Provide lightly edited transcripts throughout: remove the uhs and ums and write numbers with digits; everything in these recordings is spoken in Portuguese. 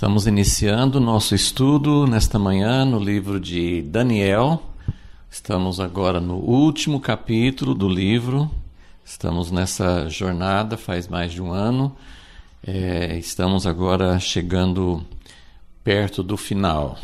Estamos iniciando o nosso estudo nesta manhã no livro de Daniel. Estamos agora no último capítulo do livro. Estamos nessa jornada faz mais de um ano. Estamos agora chegando perto do final.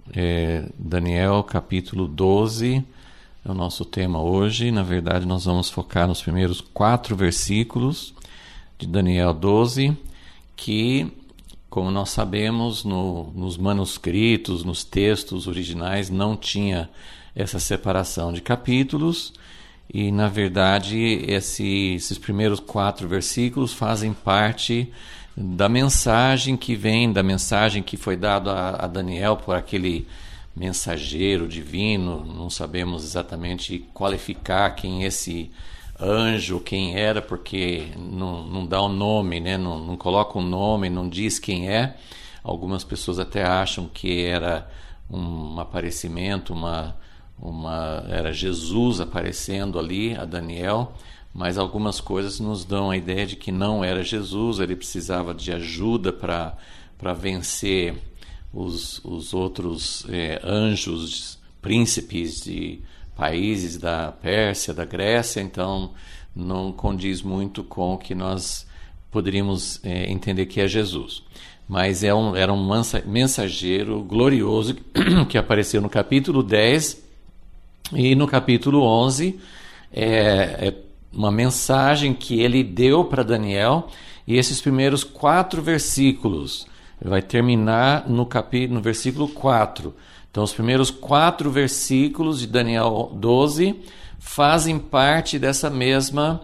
Daniel capítulo 12 é o nosso tema hoje. Na verdade, nós vamos focar nos primeiros 4 versículos de Daniel 12, que, como nós sabemos, nos manuscritos, nos textos originais, não tinha essa separação de capítulos. E, na verdade, esses primeiros 4 versículos fazem parte da mensagem que vem, da mensagem que foi dada a Daniel por aquele mensageiro divino. Não sabemos exatamente qualificar quem esse anjo, quem era, porque não dá o nome, né? Não coloca um nome, não diz quem é. Algumas pessoas até acham que era um aparecimento, era Jesus aparecendo ali a Daniel, mas algumas coisas nos dão a ideia de que não era Jesus. Ele precisava de ajuda para vencer os outros anjos, príncipes de países da Pérsia, da Grécia. Então não condiz muito com o que nós poderíamos entender que é Jesus. Mas era um mensageiro glorioso que apareceu no capítulo 10 e no capítulo 11. É uma mensagem que ele deu para Daniel, e esses primeiros 4 versículos vai terminar no versículo 4. Então, os primeiros 4 versículos de Daniel 12 fazem parte dessa mesma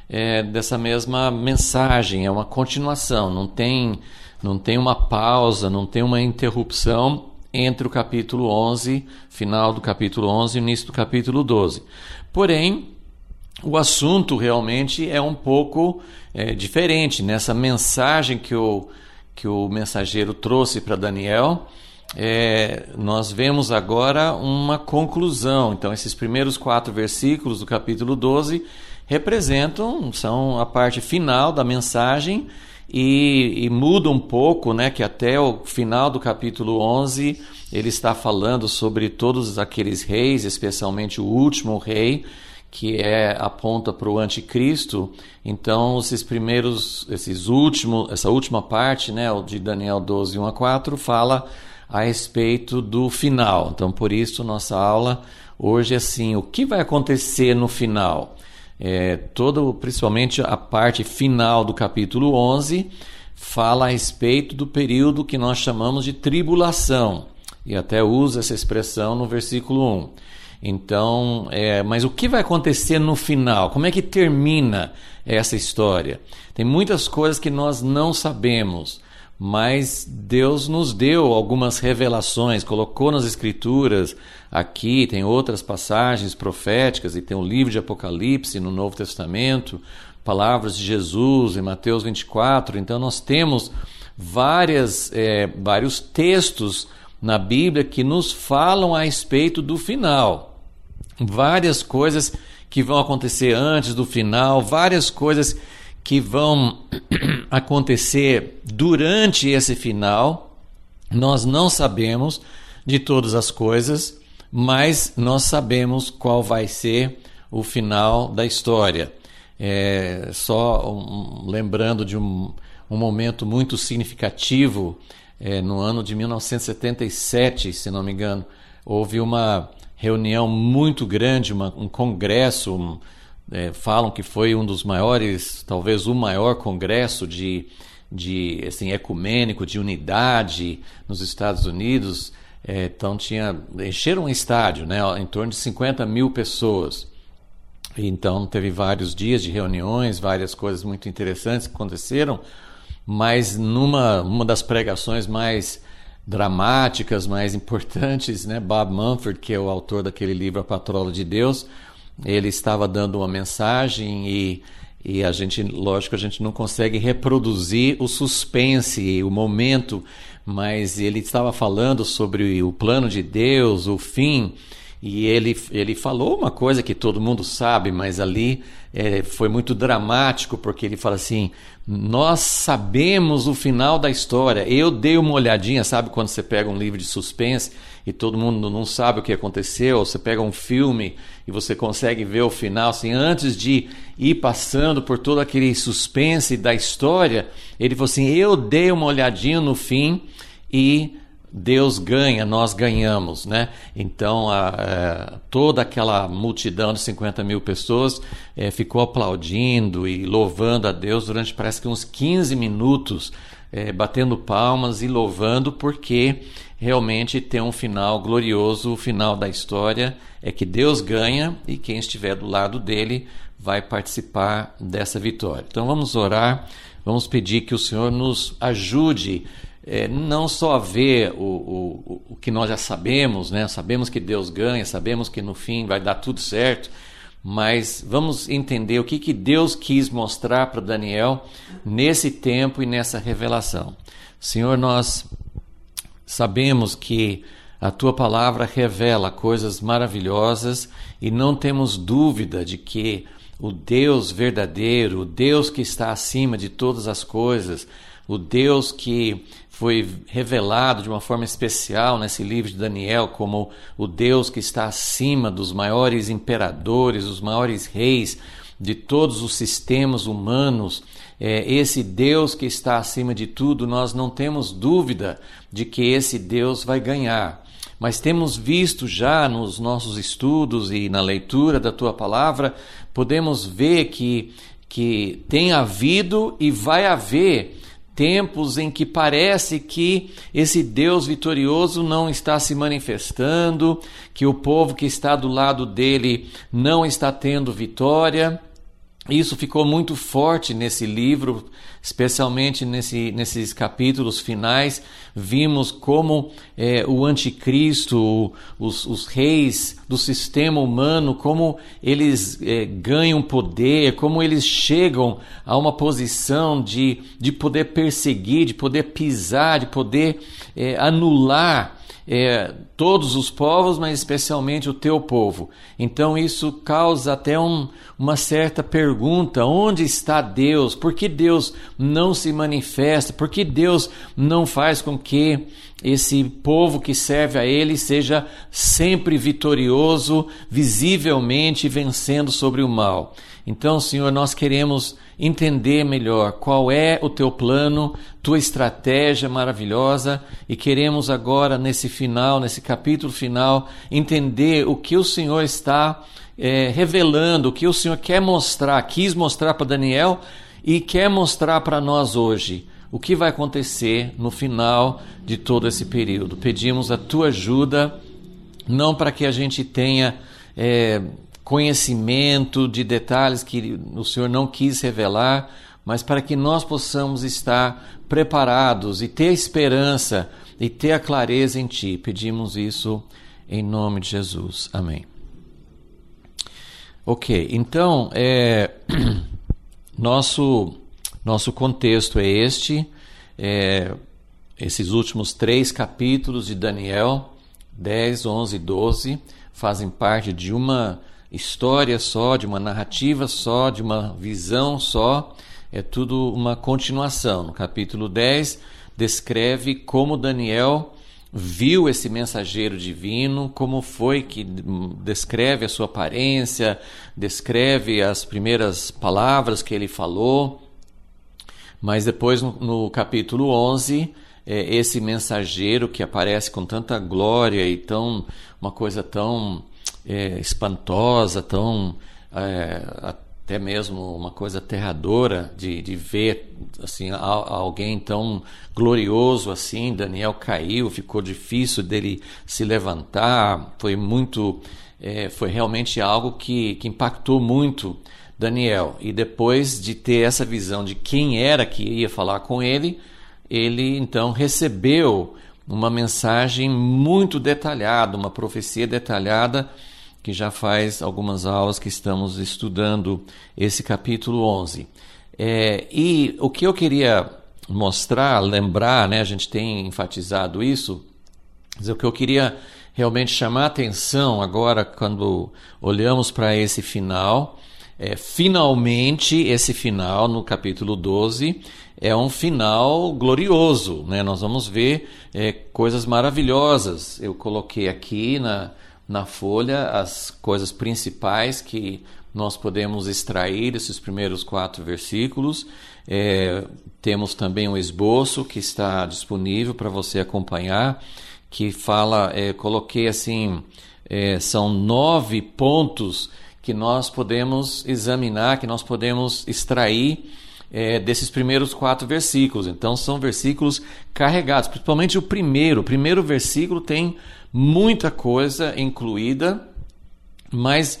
mensagem. É uma continuação, não tem uma pausa, não tem uma interrupção entre o capítulo 11, final do capítulo 11 e início do capítulo 12. Porém, o assunto realmente é um pouco diferente. Nessa mensagem que o mensageiro trouxe para Daniel, nós vemos agora uma conclusão. Então, esses primeiros 4 versículos do capítulo 12 são a parte final da mensagem, e muda um pouco, né, que até o final do capítulo 11 ele está falando sobre todos aqueles reis, especialmente o último rei, que aponta para o anticristo. Então, essa última parte, né, de Daniel 12, 1 a 4, fala a respeito do final. Então, por isso, nossa aula hoje é assim: o que vai acontecer no final? Principalmente a parte final do capítulo 11 fala a respeito do período que nós chamamos de tribulação, e até usa essa expressão no versículo 1. Então, mas o que vai acontecer no final? Como é que termina essa história? Tem muitas coisas que nós não sabemos, mas Deus nos deu algumas revelações, colocou nas Escrituras. Aqui tem outras passagens proféticas, e tem o livro de Apocalipse no Novo Testamento, palavras de Jesus em Mateus 24. Então nós temos vários textos na Bíblia que nos falam a respeito do final. Várias coisas que vão acontecer antes do final, várias coisas que vão acontecer durante esse final. Nós não sabemos de todas as coisas, mas nós sabemos qual vai ser o final da história. Lembrando de um momento muito significativo, no ano de 1977, se não me engano, houve uma reunião muito grande, um congresso. Falam que foi um dos maiores, talvez o maior congresso assim, ecumênico, de unidade nos Estados Unidos. Então encheram um estádio, né, em torno de 50 mil pessoas. Então teve vários dias de reuniões, várias coisas muito interessantes que aconteceram, mas numa das pregações mais dramáticas, mais importantes, né, Bob Mumford, que é o autor daquele livro A Patrola de Deus, ele estava dando uma mensagem, e a gente não consegue reproduzir o suspense, o momento, mas ele estava falando sobre o plano de Deus, o fim, E ele falou uma coisa que todo mundo sabe, mas ali foi muito dramático, porque ele fala assim: nós sabemos o final da história. Eu dei uma olhadinha, sabe quando você pega um livro de suspense e todo mundo não sabe o que aconteceu, ou você pega um filme e você consegue ver o final, assim, antes de ir passando por todo aquele suspense da história, ele falou assim: eu dei uma olhadinha no fim e Deus ganha, nós ganhamos, né? Então toda aquela multidão de 50 mil pessoas ficou aplaudindo e louvando a Deus durante parece que uns 15 minutos, batendo palmas e louvando, porque realmente tem um final glorioso. O final da história é que Deus ganha e quem estiver do lado dele vai participar dessa vitória. Então vamos orar, vamos pedir que o Senhor nos ajude não só a ver o que nós já sabemos, né? Sabemos que Deus ganha, sabemos que no fim vai dar tudo certo, mas vamos entender o que Deus quis mostrar para Daniel nesse tempo e nessa revelação. Senhor, nós sabemos que a Tua palavra revela coisas maravilhosas e não temos dúvida de que o Deus verdadeiro, o Deus que está acima de todas as coisas, o Deus que foi revelado de uma forma especial nesse livro de Daniel como o Deus que está acima dos maiores imperadores, dos maiores reis, de todos os sistemas humanos, esse Deus que está acima de tudo, nós não temos dúvida de que esse Deus vai ganhar. Mas temos visto já nos nossos estudos e na leitura da Tua palavra, podemos ver que tem havido e vai haver tempos em que parece que esse Deus vitorioso não está se manifestando, que o povo que está do lado dele não está tendo vitória. Isso ficou muito forte nesse livro, especialmente nesses capítulos finais. Vimos como o anticristo, os reis do sistema humano, como eles ganham poder, como eles chegam a uma posição de poder perseguir, de poder pisar, de poder anular todos os povos, mas especialmente o teu povo. Então isso causa até uma certa pergunta: onde está Deus? Por que Deus não se manifesta? Por que Deus não faz com que esse povo que serve a Ele seja sempre vitorioso, visivelmente vencendo sobre o mal? Então, Senhor, nós queremos entender melhor qual é o Teu plano, Tua estratégia maravilhosa, e queremos agora, nesse final, nesse capítulo final, entender o que o Senhor está revelando, o que o Senhor quis mostrar para Daniel e quer mostrar para nós hoje. O que vai acontecer no final de todo esse período? Pedimos a Tua ajuda, não para que a gente tenha conhecimento de detalhes que o Senhor não quis revelar, mas para que nós possamos estar preparados e ter esperança e ter a clareza em Ti. Pedimos isso em nome de Jesus. Amém. Ok, então, nosso contexto é este, esses últimos 3 capítulos de Daniel, 10, 11 e 12, fazem parte de uma história só, de uma narrativa só, de uma visão só, é tudo uma continuação. No capítulo 10, descreve como Daniel viu esse mensageiro divino, como foi que descreve a sua aparência, descreve as primeiras palavras que ele falou. Mas depois, no capítulo 11, esse mensageiro que aparece com tanta glória e uma coisa tão espantosa, tão até mesmo uma coisa aterradora de ver assim, alguém tão glorioso assim. Daniel caiu, ficou difícil dele se levantar, foi realmente algo que impactou muito Daniel. E depois de ter essa visão de quem era que ia falar com ele então recebeu uma mensagem muito detalhada, uma profecia detalhada, que já faz algumas aulas que estamos estudando esse capítulo 11. E o que eu queria mostrar, lembrar, né, a gente tem enfatizado isso, Mas o que eu queria realmente chamar a atenção agora, quando olhamos para esse final, finalmente esse final no capítulo 12 é um final glorioso, né? Nós vamos ver coisas maravilhosas. Eu coloquei aqui na folha as coisas principais que nós podemos extrair desses primeiros 4 versículos. Temos também um esboço que está disponível para você acompanhar, que fala, coloquei assim, são 9 pontos que nós podemos examinar, que nós podemos extrair desses primeiros 4 versículos. Então são versículos carregados, principalmente o primeiro. O primeiro versículo tem muita coisa incluída, mas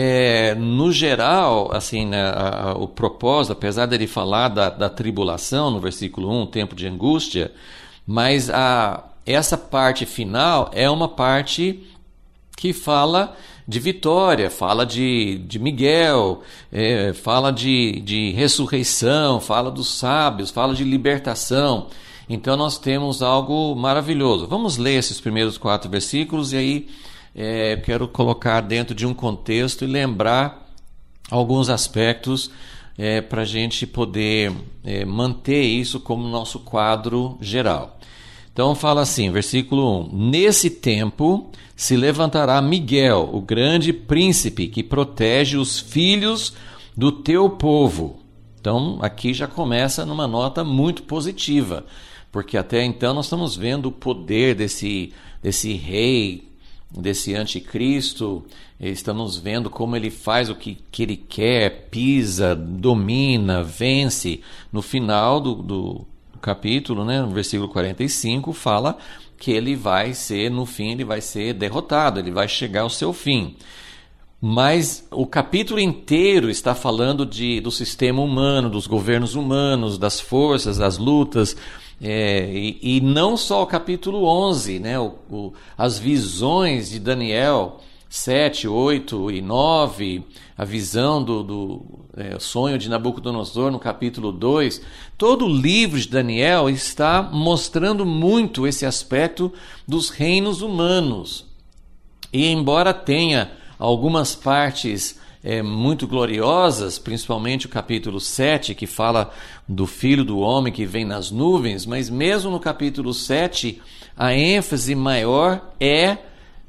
no geral, assim, né, o propósito, apesar dele falar da tribulação no versículo 1, tempo de angústia, mas essa parte final é uma parte que fala de vitória, fala de Miguel, fala de ressurreição, fala dos sábios, fala de libertação. Então nós temos algo maravilhoso. Vamos ler esses primeiros 4 versículos e aí quero colocar dentro de um contexto e lembrar alguns aspectos para a gente poder manter isso como nosso quadro geral. Então fala assim, versículo 1: Nesse tempo se levantará Miguel, o grande príncipe, que protege os filhos do teu povo. Então aqui já começa numa nota muito positiva, porque até então nós estamos vendo o poder desse rei, desse anticristo. Estamos vendo como ele faz o que ele quer, pisa, domina, vence. No final do capítulo, né, no versículo 45, fala que ele vai ser, no fim, ele vai ser derrotado, ele vai chegar ao seu fim. Mas o capítulo inteiro está falando do sistema humano, dos governos humanos, das forças, das lutas, e não só o capítulo 11, né, as visões de Daniel 7, 8 e 9, a visão do sonho de Nabucodonosor no capítulo 2, todo o livro de Daniel está mostrando muito esse aspecto dos reinos humanos. E embora tenha algumas partes muito gloriosas, principalmente o capítulo 7, que fala do Filho do Homem que vem nas nuvens, mas mesmo no capítulo 7, a ênfase maior é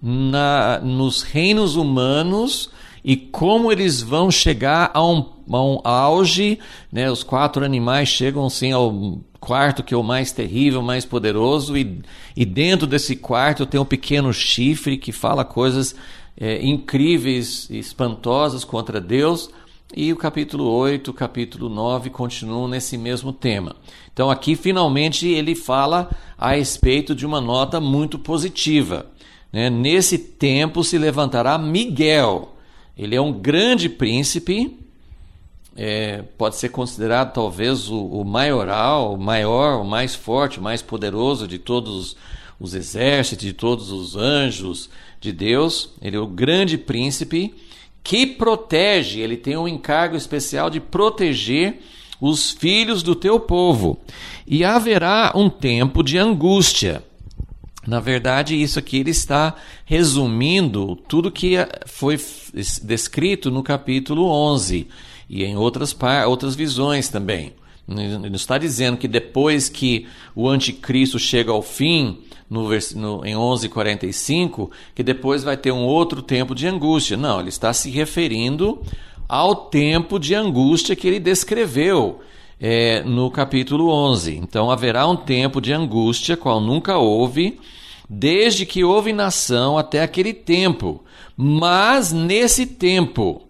nos reinos humanos e como eles vão chegar a um auge, né? Os 4 animais chegam assim ao quarto, que é o mais terrível, mais poderoso, e dentro desse quarto tem um pequeno chifre que fala coisas incríveis, espantosas contra Deus, e o capítulo 8, o capítulo 9 continuam nesse mesmo tema. Então aqui finalmente ele fala a respeito de uma nota muito positiva. Nesse tempo se levantará Miguel. Ele é um grande príncipe, pode ser considerado talvez o maioral, o maior, o mais forte, o mais poderoso de todos os exércitos, de todos os anjos de Deus. Ele é o grande príncipe que protege, ele tem um encargo especial de proteger os filhos do teu povo. E haverá um tempo de angústia. Na verdade, isso aqui ele está resumindo tudo que foi descrito no capítulo 11 e em outras visões também. Ele está dizendo que depois que o anticristo chega ao fim, em 11:45, que depois vai ter um outro tempo de angústia. Não, ele está se referindo ao tempo de angústia que ele descreveu no capítulo 11. Então haverá um tempo de angústia, qual nunca houve, desde que houve nação até aquele tempo. Mas nesse tempo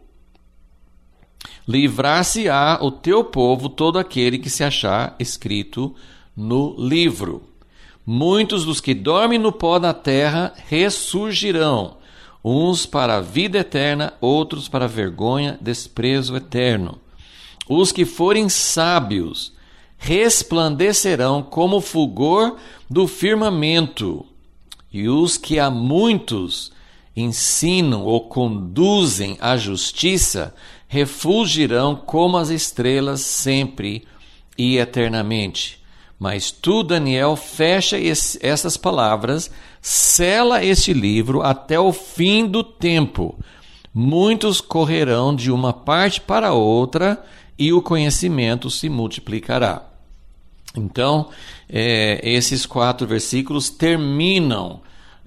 livrar-se-á o teu povo todo aquele que se achar escrito no livro. Muitos dos que dormem no pó da terra ressurgirão, uns para a vida eterna, outros para a vergonha, desprezo eterno. Os que forem sábios resplandecerão como o fulgor do firmamento, e os que a muitos ensinam ou conduzem à justiça refulgirão como as estrelas sempre e eternamente. Mas tu, Daniel, fecha essas palavras, sela este livro até o fim do tempo. Muitos correrão de uma parte para outra e o conhecimento se multiplicará. Então, esses 4 versículos terminam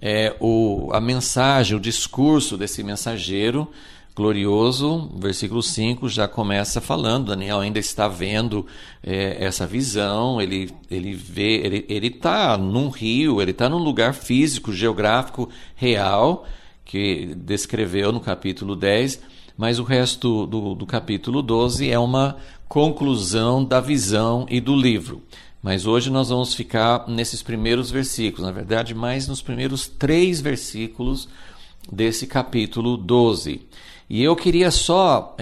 a mensagem, o discurso desse mensageiro glorioso. Versículo 5 já começa falando, Daniel ainda está vendo essa visão, ele está num rio, ele está num lugar físico, geográfico, real, que descreveu no capítulo 10, mas o resto do capítulo 12 é uma conclusão da visão e do livro. Mas hoje nós vamos ficar nesses primeiros versículos, na verdade, mais nos primeiros 3 versículos desse capítulo 12. E eu queria só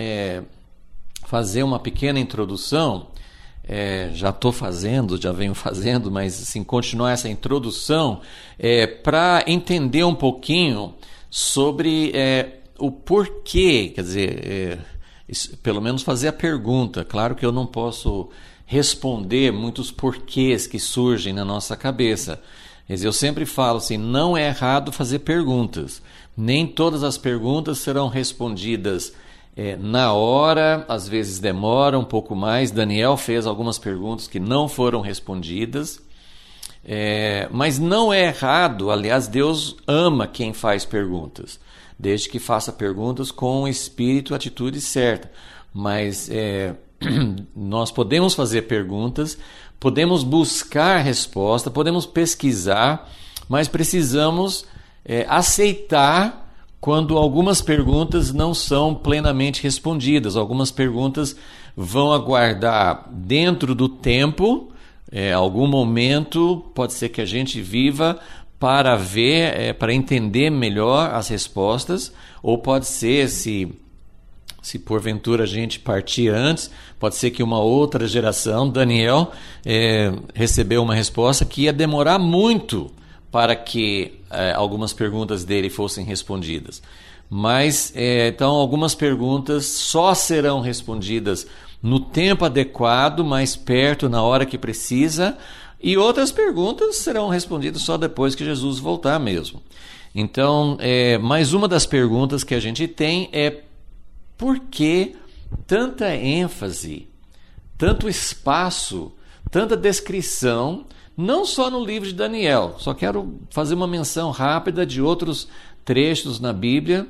fazer uma pequena introdução, já venho fazendo, mas assim, continuar essa introdução para entender um pouquinho sobre o porquê, quer dizer, pelo menos fazer a pergunta. Claro que eu não posso responder muitos porquês que surgem na nossa cabeça. Mas eu sempre falo assim, não é errado fazer perguntas. Nem todas as perguntas serão respondidas na hora, às vezes demora um pouco mais. Daniel fez algumas perguntas que não foram respondidas, mas não é errado. Aliás, Deus ama quem faz perguntas, desde que faça perguntas com o espírito e atitude certa. Mas nós podemos fazer perguntas, podemos buscar resposta, podemos pesquisar, mas precisamos aceitar quando algumas perguntas não são plenamente respondidas. Algumas perguntas vão aguardar dentro do tempo, algum momento, pode ser que a gente viva para ver, para entender melhor as respostas, ou pode ser, se porventura a gente partir antes, pode ser que uma outra geração, Daniel, recebeu uma resposta que ia demorar muito para que algumas perguntas dele fossem respondidas. Mas, então, algumas perguntas só serão respondidas no tempo adequado, mais perto, na hora que precisa, e outras perguntas serão respondidas só depois que Jesus voltar mesmo. Então, mais uma das perguntas que a gente tem é: por que tanta ênfase, tanto espaço, tanta descrição, não só no livro de Daniel? Só quero fazer uma menção rápida de outros trechos na Bíblia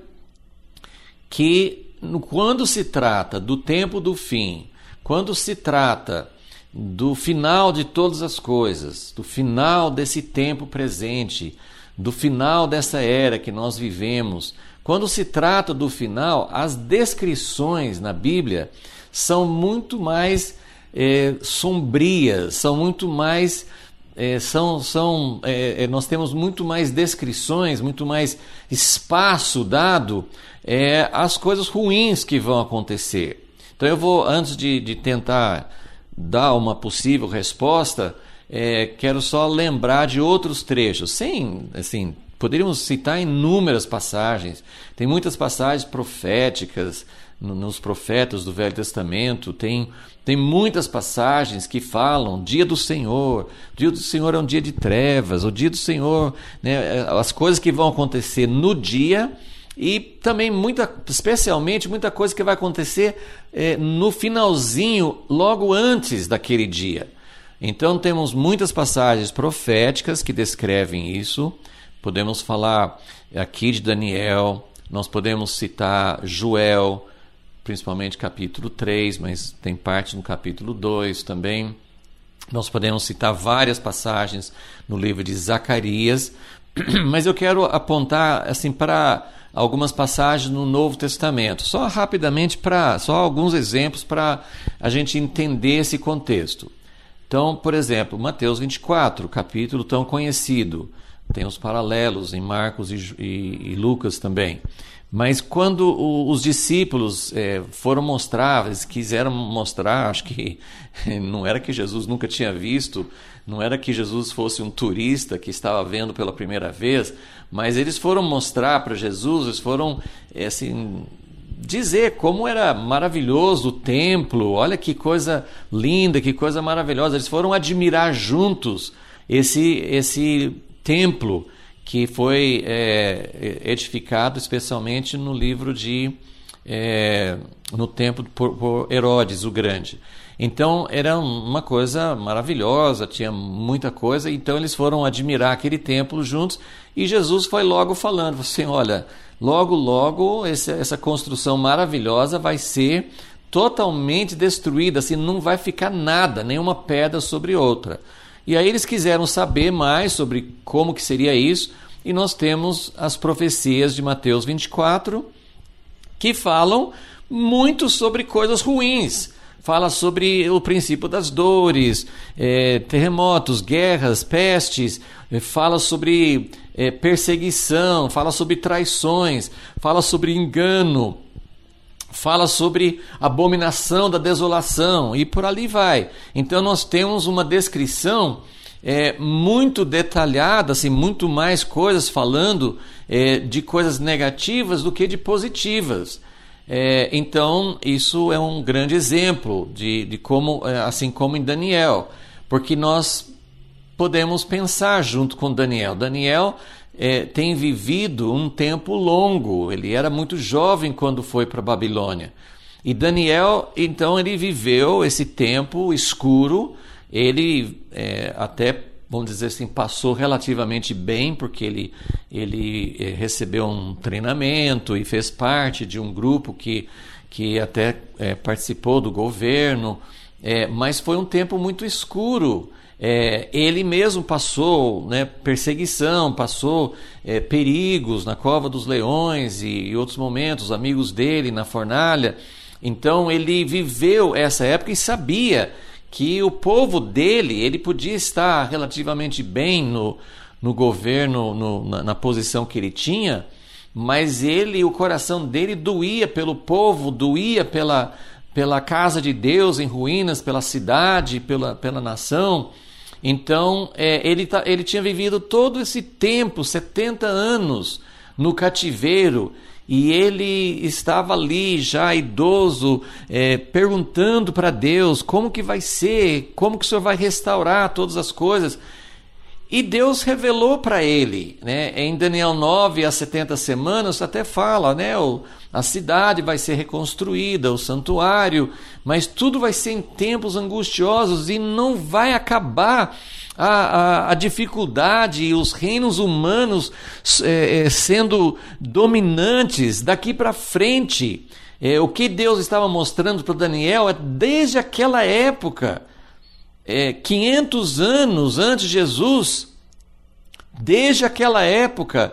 que, quando se trata do tempo do fim, quando se trata do final de todas as coisas, do final desse tempo presente, do final dessa era que nós vivemos, quando se trata do final, as descrições na Bíblia são muito mais sombrias, são muito mais... nós temos muito mais descrições, muito mais espaço dado às coisas ruins que vão acontecer. Então eu vou, antes de tentar dar uma possível resposta, quero só lembrar de outros trechos, poderíamos citar inúmeras passagens. Tem muitas passagens proféticas nos profetas do Velho Testamento. Tem muitas passagens que falam dia do Senhor. O dia do Senhor é um dia de trevas. O dia do Senhor, as coisas que vão acontecer no dia, e também especialmente muita coisa que vai acontecer no finalzinho, logo antes daquele dia. Então temos muitas passagens proféticas que descrevem isso. Podemos falar aqui de Daniel, nós podemos citar Joel, principalmente capítulo 3, mas tem parte no capítulo 2 também. Nós podemos citar várias passagens no livro de Zacarias, mas eu quero apontar para algumas passagens no Novo Testamento, só rapidamente, só alguns exemplos para a gente entender esse contexto. Então, por exemplo, Mateus 24, capítulo tão conhecido, tem os paralelos em Marcos e Lucas também. Mas quando os discípulos foram mostrar, eles quiseram mostrar, acho que não era que Jesus nunca tinha visto, não era que Jesus fosse um turista que estava vendo pela primeira vez, mas eles foram mostrar para Jesus, eles foram dizer como era maravilhoso o templo, olha que coisa linda, que coisa maravilhosa. Eles foram admirar juntos esse templo que foi edificado especialmente no livro no templo por Herodes o Grande. Então era uma coisa maravilhosa, tinha muita coisa, então eles foram admirar aquele templo juntos e Jesus foi logo falando assim, olha, logo essa construção maravilhosa vai ser totalmente destruída, assim, não vai ficar nada, nenhuma pedra sobre outra. E aí eles quiseram saber mais sobre como que seria isso, e nós temos as profecias de Mateus 24, que falam muito sobre coisas ruins. Fala sobre o princípio das dores, terremotos, guerras, pestes, fala sobre perseguição, fala sobre traições, fala sobre engano, fala sobre abominação da desolação e por ali vai. Então nós temos uma descrição muito detalhada, assim, muito mais coisas falando de coisas negativas do que de positivas. Então isso é um grande exemplo de como, assim como em Daniel, porque nós podemos pensar junto com Daniel. Daniel tem vivido um tempo longo, ele era muito jovem quando foi para a Babilônia. E Daniel, então, ele viveu esse tempo escuro, ele até, vamos dizer assim, passou relativamente bem, porque ele recebeu um treinamento e fez parte de um grupo que até participou do governo, mas foi um tempo muito escuro. Ele mesmo passou perseguição, passou perigos na cova dos leões e outros momentos, amigos dele na fornalha. Então ele viveu essa época e sabia que o povo dele, ele podia estar relativamente bem no governo, na posição que ele tinha, mas o coração dele doía pelo povo, doía pela casa de Deus em ruínas, pela cidade, pela nação. Então ele tinha vivido todo esse tempo, 70 anos, no cativeiro, e ele estava ali já idoso, perguntando para Deus como que vai ser, como que o Senhor vai restaurar todas as coisas. E Deus revelou para ele, em Daniel 9, as 70 semanas, até fala, a cidade vai ser reconstruída, o santuário, mas tudo vai ser em tempos angustiosos e não vai acabar a dificuldade e os reinos humanos sendo dominantes daqui para frente. O que Deus estava mostrando para Daniel desde aquela época, 500 anos antes de Jesus, desde aquela época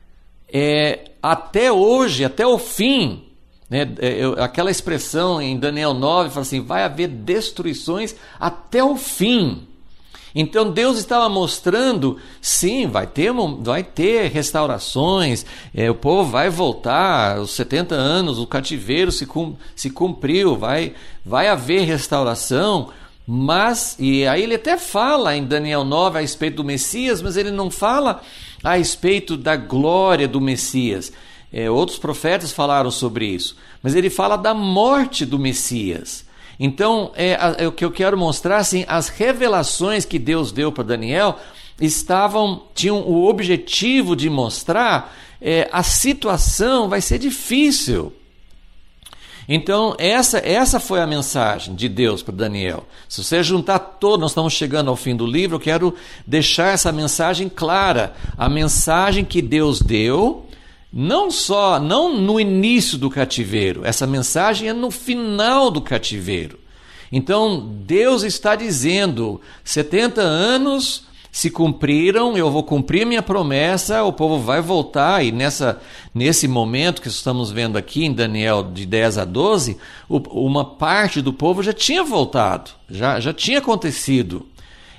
até hoje, até o fim, aquela expressão em Daniel 9 fala assim, vai haver destruições até o fim. Então Deus estava mostrando, sim, vai ter restaurações, o povo vai voltar, os 70 anos, o cativeiro se cumpriu, vai haver restauração, mas, e aí ele até fala em Daniel 9 a respeito do Messias, mas ele não fala a respeito da glória do Messias. Outros profetas falaram sobre isso, mas ele fala da morte do Messias. Então, o que eu quero mostrar, assim, as revelações que Deus deu para Daniel tinham o objetivo de mostrar a situação vai ser difícil. Então, essa foi a mensagem de Deus para Daniel. Se você juntar nós estamos chegando ao fim do livro, eu quero deixar essa mensagem clara. A mensagem que Deus deu, não no início do cativeiro, essa mensagem é no final do cativeiro. Então, Deus está dizendo, 70 anos se cumpriram, eu vou cumprir minha promessa, o povo vai voltar, e nesse momento que estamos vendo aqui em Daniel de 10 a 12, uma parte do povo já tinha voltado, já tinha acontecido.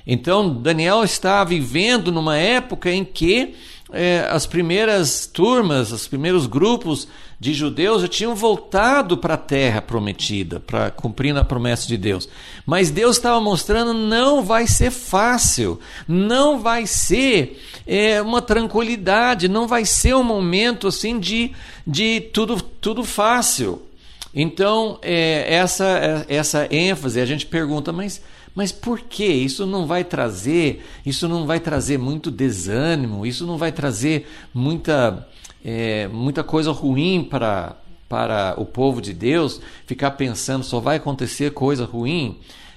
Então, Daniel está vivendo numa época em que as primeiras turmas, os primeiros grupos de judeus já tinham voltado para a terra prometida, para cumprir a promessa de Deus. Mas Deus estava mostrando, não vai ser fácil, não vai ser uma tranquilidade, não vai ser um momento assim de tudo fácil. Então, essa ênfase, a gente pergunta, mas por que? Isso não vai trazer muito desânimo, isso não vai trazer muita coisa ruim para o povo de Deus, ficar pensando só vai acontecer coisa ruim?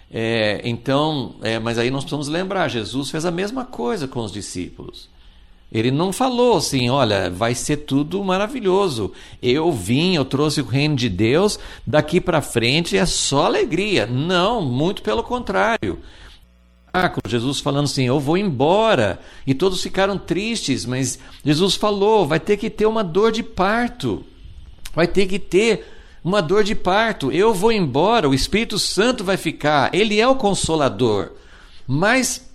Mas aí nós precisamos lembrar, Jesus fez a mesma coisa com os discípulos. Ele não falou assim, olha, vai ser tudo maravilhoso. Eu trouxe o reino de Deus, daqui para frente é só alegria. Não, muito pelo contrário. Jesus falando assim, eu vou embora. E todos ficaram tristes, mas Jesus falou, vai ter que ter uma dor de parto. Vai ter que ter uma dor de parto. Eu vou embora, o Espírito Santo vai ficar. Ele é o Consolador. Mas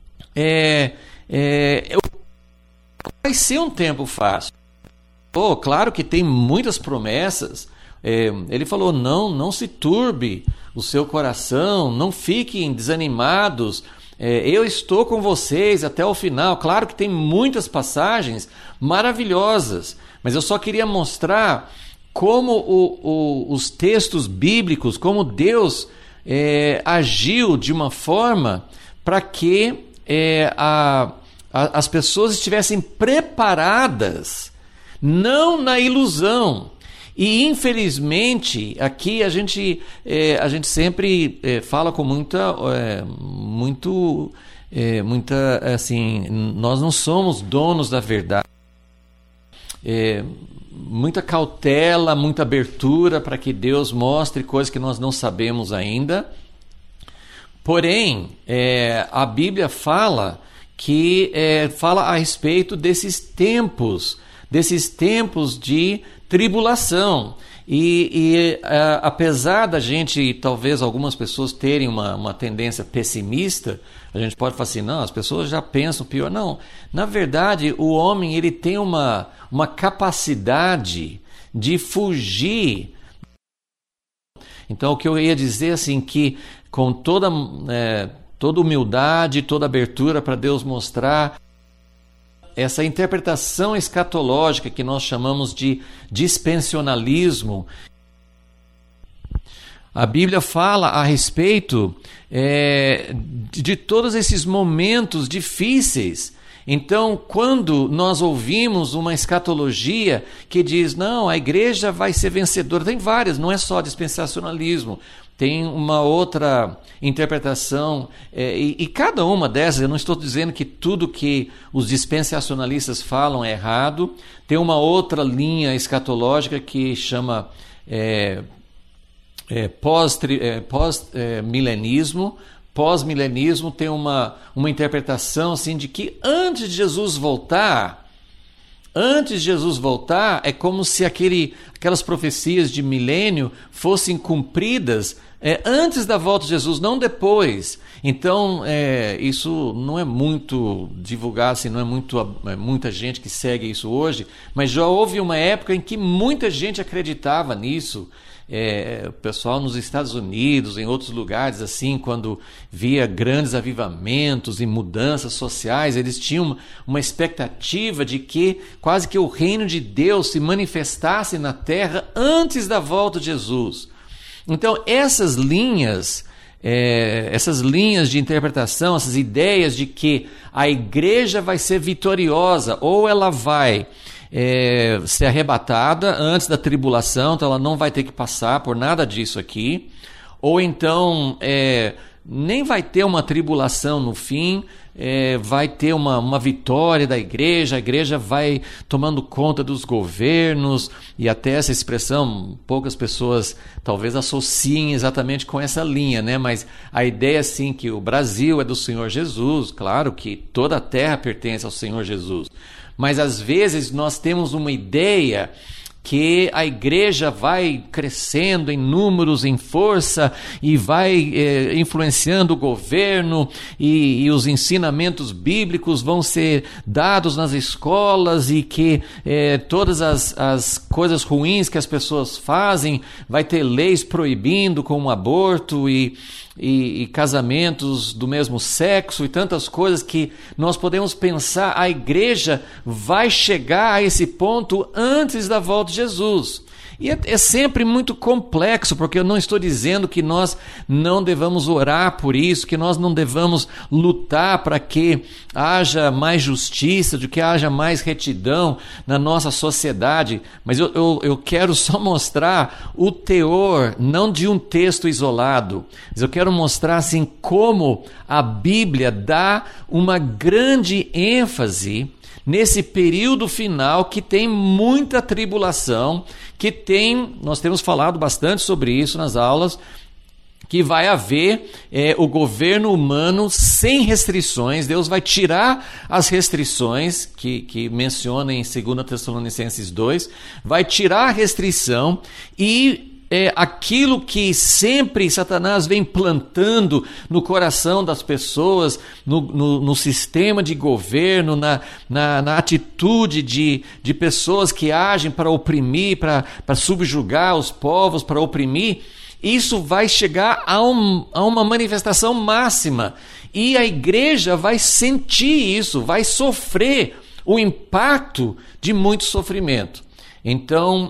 vai ser um tempo fácil. Claro que tem muitas promessas. Ele falou, não se turbe o seu coração, não fiquem desanimados. Eu estou com vocês até o final. Claro que tem muitas passagens maravilhosas, mas eu só queria mostrar como os textos bíblicos, como Deus agiu de uma forma para que as pessoas estivessem preparadas, não na ilusão. E infelizmente aqui a gente sempre fala com muita assim, nós não somos donos da verdade. Muita cautela, muita abertura para que Deus mostre coisas que nós não sabemos ainda. Porém, a Bíblia fala a respeito desses tempos de tribulação. E apesar da gente, talvez algumas pessoas terem uma tendência pessimista, a gente pode falar assim, não, as pessoas já pensam pior. Não, na verdade, o homem ele tem uma capacidade de fugir. Então, o que eu ia dizer assim, que com toda humildade, toda abertura para Deus mostrar essa interpretação escatológica que nós chamamos de dispensionalismo. A Bíblia fala a respeito de todos esses momentos difíceis. Então, quando nós ouvimos uma escatologia que diz, não, a igreja vai ser vencedora, tem várias, não é só dispensacionalismo, tem uma outra interpretação, e cada uma dessas, eu não estou dizendo que tudo que os dispensacionalistas falam é errado, tem uma outra linha escatológica que chama pós-milenismo. Pós-milenismo tem uma interpretação assim, de que antes de Jesus voltar, é como se aquelas profecias de milênio fossem cumpridas antes da volta de Jesus, não depois. Então, isso não é muito divulgado, assim, não é muita gente que segue isso hoje, mas já houve uma época em que muita gente acreditava nisso. O pessoal nos Estados Unidos, em outros lugares, assim, quando via grandes avivamentos e mudanças sociais, eles tinham uma expectativa de que quase que o reino de Deus se manifestasse na terra antes da volta de Jesus. Então, essas linhas de interpretação, essas ideias de que a igreja vai ser vitoriosa, ou ela vai ser arrebatada antes da tribulação, então ela não vai ter que passar por nada disso aqui, ou então nem vai ter uma tribulação no fim, vai ter uma vitória da igreja, a igreja vai tomando conta dos governos, e até essa expressão poucas pessoas talvez associem exatamente com essa linha, né? Mas a ideia assim que o Brasil é do Senhor Jesus, claro que toda a terra pertence ao Senhor Jesus, mas às vezes nós temos uma ideia que a igreja vai crescendo em números, em força, e vai influenciando o governo, e os ensinamentos bíblicos vão ser dados nas escolas, e que todas as coisas ruins que as pessoas fazem, vai ter leis proibindo, como aborto e casamentos do mesmo sexo e tantas coisas que nós podemos pensar, a igreja vai chegar a esse ponto antes da volta de Jesus. E é sempre muito complexo, porque eu não estou dizendo que nós não devamos orar por isso, que nós não devamos lutar para que haja mais justiça, de que haja mais retidão na nossa sociedade, mas eu quero só mostrar o teor, não de um texto isolado, mas eu quero mostrar assim como a Bíblia dá uma grande ênfase nesse período final que tem muita tribulação, nós temos falado bastante sobre isso nas aulas, que vai haver o governo humano sem restrições. Deus vai tirar as restrições que menciona em 2 Tessalonicenses 2, vai tirar a restrição e aquilo que sempre Satanás vem plantando no coração das pessoas, no sistema de governo, na atitude de pessoas que agem para oprimir, para subjugar os povos, para oprimir, isso vai chegar a uma manifestação máxima. E a igreja vai sentir isso, vai sofrer o impacto de muito sofrimento. Então,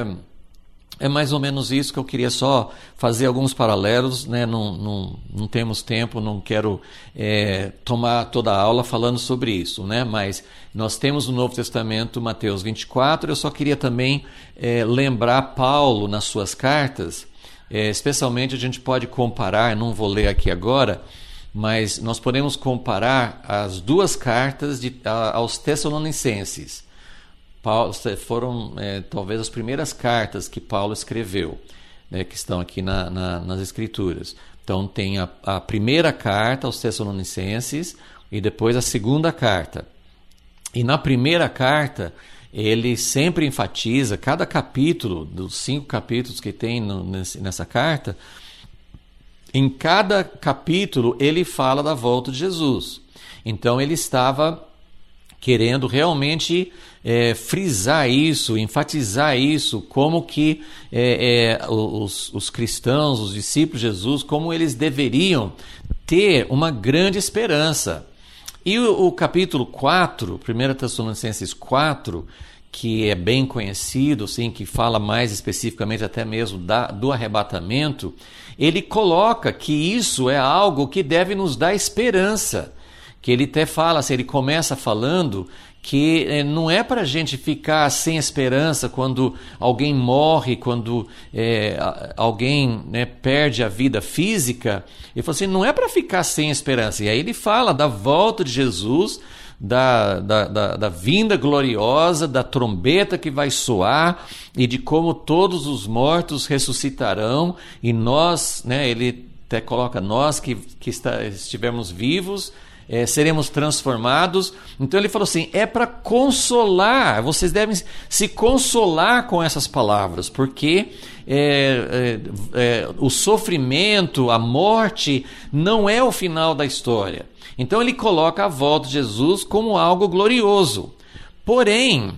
é mais ou menos isso que eu queria só fazer alguns paralelos, né? Não temos tempo, não quero tomar toda a aula falando sobre isso, né? Mas nós temos no Novo Testamento, Mateus 24, eu só queria também lembrar Paulo nas suas cartas, especialmente a gente pode comparar, não vou ler aqui agora, mas nós podemos comparar as duas cartas aos Tessalonicenses. Foram talvez as primeiras cartas que Paulo escreveu, né, que estão aqui nas Escrituras. Então tem a primeira carta aos Tessalonicenses e depois a segunda carta. E na primeira carta ele sempre enfatiza, cada capítulo, dos 5 capítulos que tem nessa carta, em cada capítulo ele fala da volta de Jesus. Então ele estava querendo realmente frisar isso, enfatizar isso, como que os cristãos, os discípulos de Jesus, como eles deveriam ter uma grande esperança. E o capítulo 4, 1 Tessalonicenses 4, que é bem conhecido, assim, que fala mais especificamente até mesmo do arrebatamento, ele coloca que isso é algo que deve nos dar esperança. Que ele até fala, assim, ele começa falando que não é para a gente ficar sem esperança quando alguém morre, quando alguém perde a vida física. Ele fala assim, não é para ficar sem esperança. E aí ele fala da volta de Jesus, da vinda gloriosa, da trombeta que vai soar e de como todos os mortos ressuscitarão e nós, ele até coloca nós que estivermos vivos, seremos transformados. Então ele falou assim, é para consolar, vocês devem se consolar com essas palavras, porque o sofrimento, a morte não é o final da história. Então ele coloca a volta de Jesus como algo glorioso. Porém,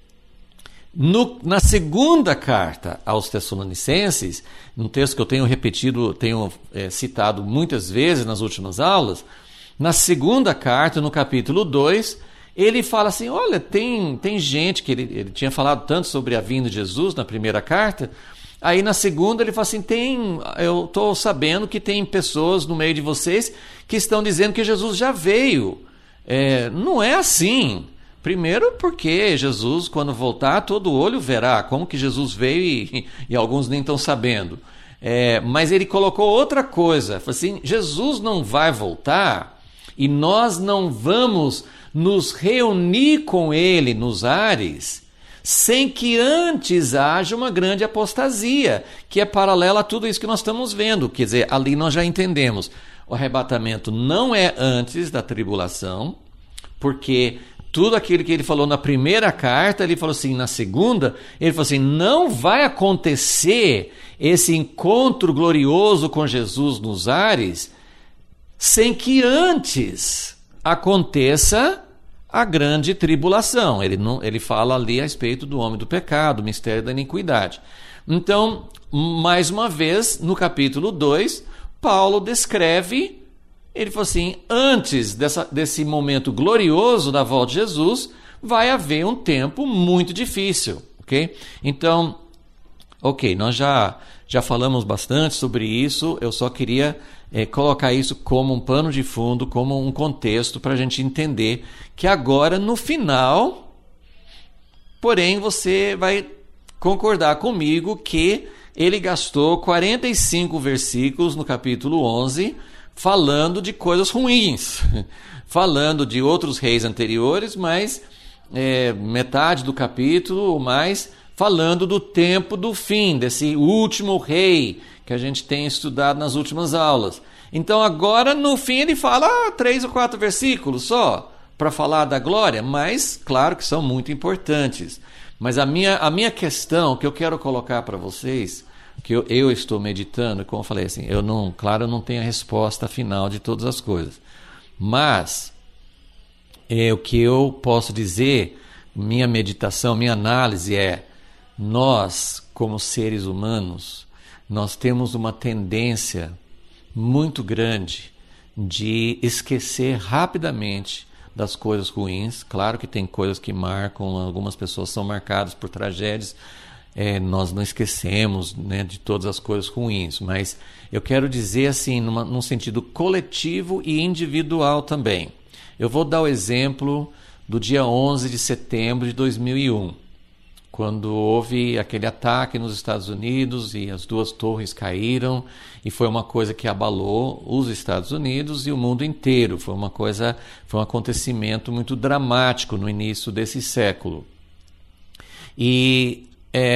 na segunda carta aos Tessalonicenses, num texto que eu tenho repetido, tenho citado muitas vezes nas últimas aulas, na segunda carta, no capítulo 2, ele fala assim, olha, tem gente que ele tinha falado tanto sobre a vinda de Jesus na primeira carta, aí na segunda ele fala assim, eu estou sabendo que tem pessoas no meio de vocês que estão dizendo que Jesus já veio. Não é assim. Primeiro porque Jesus, quando voltar, todo olho verá como que Jesus veio e alguns nem estão sabendo. Mas ele colocou outra coisa, falou assim, Jesus não vai voltar e nós não vamos nos reunir com ele nos ares sem que antes haja uma grande apostasia, que é paralela a tudo isso que nós estamos vendo. Quer dizer, ali nós já entendemos, o arrebatamento não é antes da tribulação, porque tudo aquilo que ele falou na primeira carta, ele falou assim, na segunda, ele falou assim, não vai acontecer esse encontro glorioso com Jesus nos ares sem que antes aconteça a grande tribulação. Ele fala ali a respeito do homem do pecado, do mistério da iniquidade. Então, mais uma vez, no capítulo 2, Paulo descreve, ele falou assim, antes desse momento glorioso da volta de Jesus, vai haver um tempo muito difícil, ok? Então, ok, nós já falamos bastante sobre isso, eu só queria colocar isso como um pano de fundo, como um contexto para a gente entender que agora, no final, porém, você vai concordar comigo que ele gastou 45 versículos no capítulo 11 falando de coisas ruins, falando de outros reis anteriores, mas metade do capítulo ou mais falando do tempo do fim, desse último rei que a gente tem estudado nas últimas aulas. Então agora no fim ele fala 3 ou 4 versículos só para falar da glória, mas claro que são muito importantes. Mas a minha questão que eu quero colocar para vocês, que eu estou meditando, como eu falei assim, eu não tenho a resposta final de todas as coisas. Mas o que eu posso dizer, minha meditação, minha análise nós, como seres humanos, nós temos uma tendência muito grande de esquecer rapidamente das coisas ruins. Claro que tem coisas que marcam, algumas pessoas são marcadas por tragédias, nós não esquecemos, né, de todas as coisas ruins, mas eu quero dizer assim, num sentido coletivo e individual também. Eu vou dar o exemplo do dia 11 de setembro de 2001, quando houve aquele ataque nos Estados Unidos e as 2 torres caíram, e foi uma coisa que abalou os Estados Unidos e o mundo inteiro. Foi um acontecimento muito dramático no início desse século. E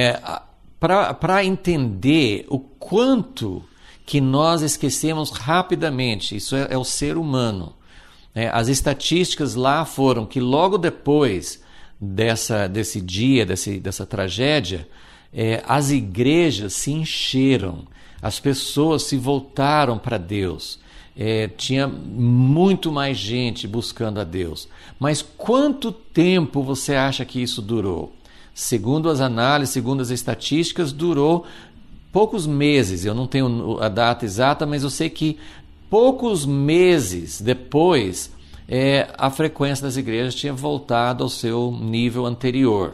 para entender o quanto que nós esquecemos rapidamente, isso é o ser humano. As estatísticas lá foram que logo depois desse dia, dessa tragédia, as igrejas se encheram, as pessoas se voltaram para Deus, tinha muito mais gente buscando a Deus. Mas quanto tempo você acha que isso durou? Segundo as análises, segundo as estatísticas, durou poucos meses. Eu não tenho a data exata, mas eu sei que poucos meses depois a frequência das igrejas tinha voltado ao seu nível anterior.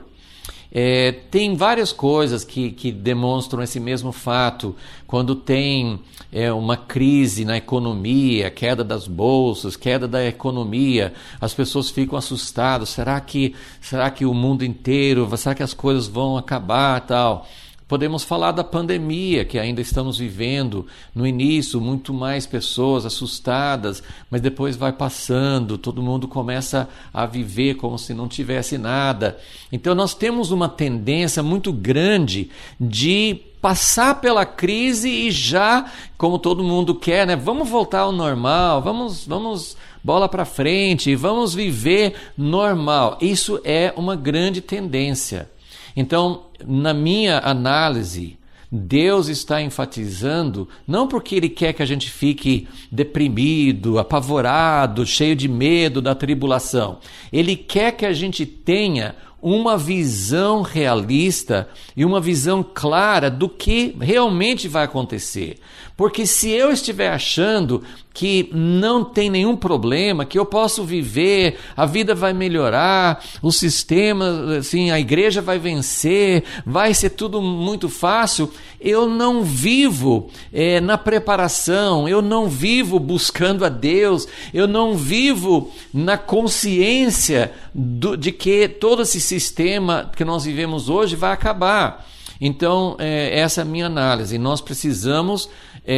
Tem várias coisas que demonstram esse mesmo fato. Quando tem uma crise na economia, queda das bolsas, queda da economia, as pessoas ficam assustadas. Será que o mundo inteiro, será que as coisas vão acabar, tal? Podemos falar da pandemia que ainda estamos vivendo. No início, muito mais pessoas assustadas, mas depois vai passando, todo mundo começa a viver como se não tivesse nada. Então nós temos uma tendência muito grande de passar pela crise e já, como todo mundo quer, né? Vamos voltar ao normal, vamos bola para frente, vamos viver normal. Isso é uma grande tendência. Então, na minha análise, Deus está enfatizando, não porque Ele quer que a gente fique deprimido, apavorado, cheio de medo da tribulação. Ele quer que a gente tenha uma visão realista e uma visão clara do que realmente vai acontecer. Porque se eu estiver achando que não tem nenhum problema, que eu posso viver, a vida vai melhorar, o sistema, assim, a igreja vai vencer, vai ser tudo muito fácil, eu não vivo na preparação, eu não vivo buscando a Deus, eu não vivo na consciência de que todo esse sistema que nós vivemos hoje vai acabar. Então, essa é a minha análise. Nós precisamos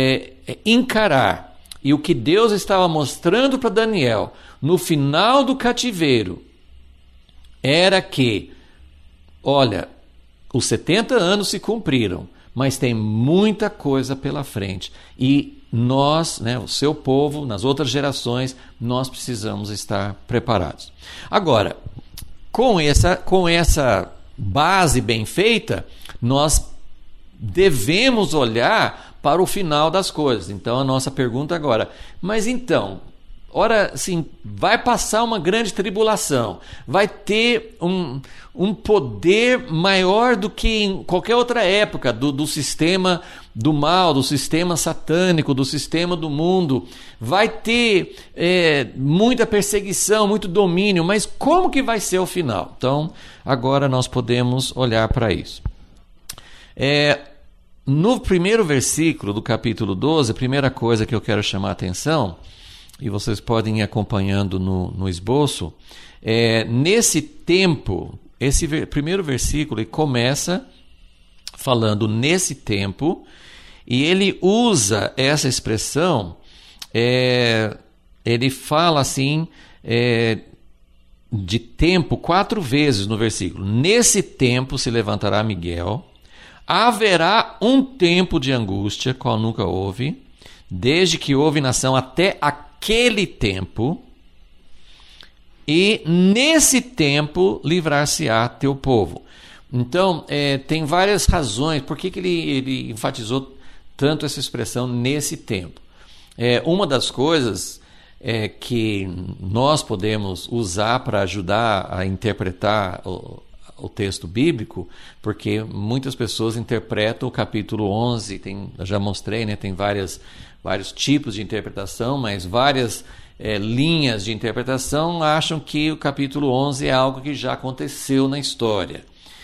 encarar. E o que Deus estava mostrando para Daniel no final do cativeiro era que, olha, os 70 anos se cumpriram, mas tem muita coisa pela frente. E nós, né, o seu povo, nas outras gerações, nós precisamos estar preparados. Agora, com essa base bem feita, nós devemos olhar para o final das coisas. Então, a nossa pergunta agora, mas então, ora, assim, vai passar uma grande tribulação, vai ter um poder maior do que em qualquer outra época do sistema do mal, do sistema satânico, do sistema do mundo, vai ter muita perseguição, muito domínio, mas como que vai ser o final? Então, agora nós podemos olhar para isso. No primeiro versículo do capítulo 12, a primeira coisa que eu quero chamar a atenção, e vocês podem ir acompanhando no esboço, nesse tempo, esse primeiro versículo ele começa falando nesse tempo, e ele usa essa expressão, ele fala assim, de tempo 4 vezes no versículo. Nesse tempo se levantará Miguel, haverá um tempo de angústia, qual nunca houve, desde que houve nação até aquele tempo, e nesse tempo livrar-se-á teu povo. Então, tem várias razões por que ele enfatizou tanto essa expressão nesse tempo. Uma das coisas que nós podemos usar para ajudar a interpretar o texto bíblico, porque muitas pessoas interpretam o capítulo 11, eu já mostrei, né, tem vários tipos de interpretação, mas várias linhas de interpretação acham que o capítulo 11 é algo que já aconteceu na história.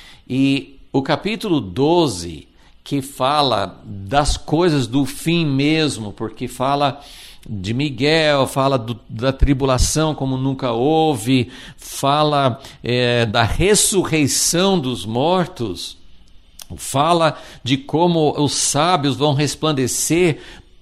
E o capítulo 12, que fala das coisas do fim mesmo, porque fala de Miguel, fala da tribulação como nunca houve, fala da ressurreição dos mortos, fala de como os sábios vão resplandecer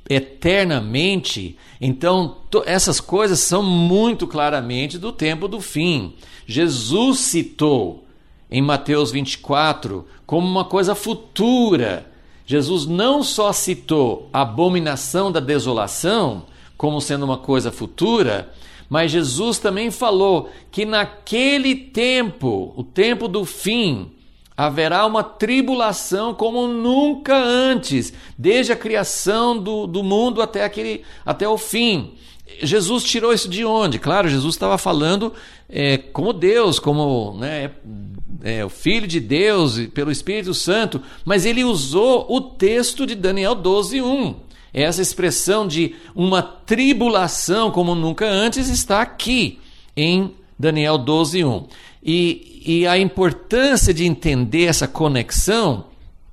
eternamente. Então, essas coisas são muito claramente do tempo do fim. Jesus citou em Mateus 24 como uma coisa futura. Jesus não só citou a abominação da desolação como sendo uma coisa futura, mas Jesus também falou que naquele tempo, o tempo do fim, haverá uma tribulação como nunca antes, desde a criação do mundo até o fim. Jesus tirou isso de onde? Claro, Jesus estava falando como Deus, como o Filho de Deus, pelo Espírito Santo, mas ele usou o texto de Daniel 12:1. Essa expressão de uma tribulação como nunca antes está aqui em Daniel 12:1. E a importância de entender essa conexão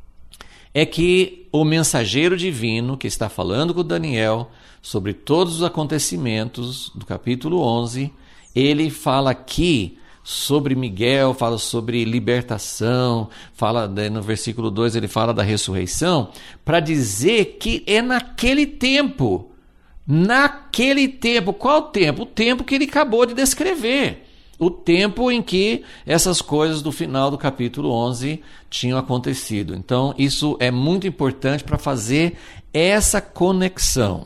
é que o mensageiro divino que está falando com Daniel sobre todos os acontecimentos do capítulo 11, ele fala aqui sobre Miguel, fala sobre libertação, fala no versículo 2 ele fala da ressurreição, para dizer que é naquele tempo. Naquele tempo. Qual tempo? O tempo que ele acabou de descrever. O tempo em que essas coisas do final do capítulo 11 tinham acontecido. Então, isso é muito importante para fazer essa conexão.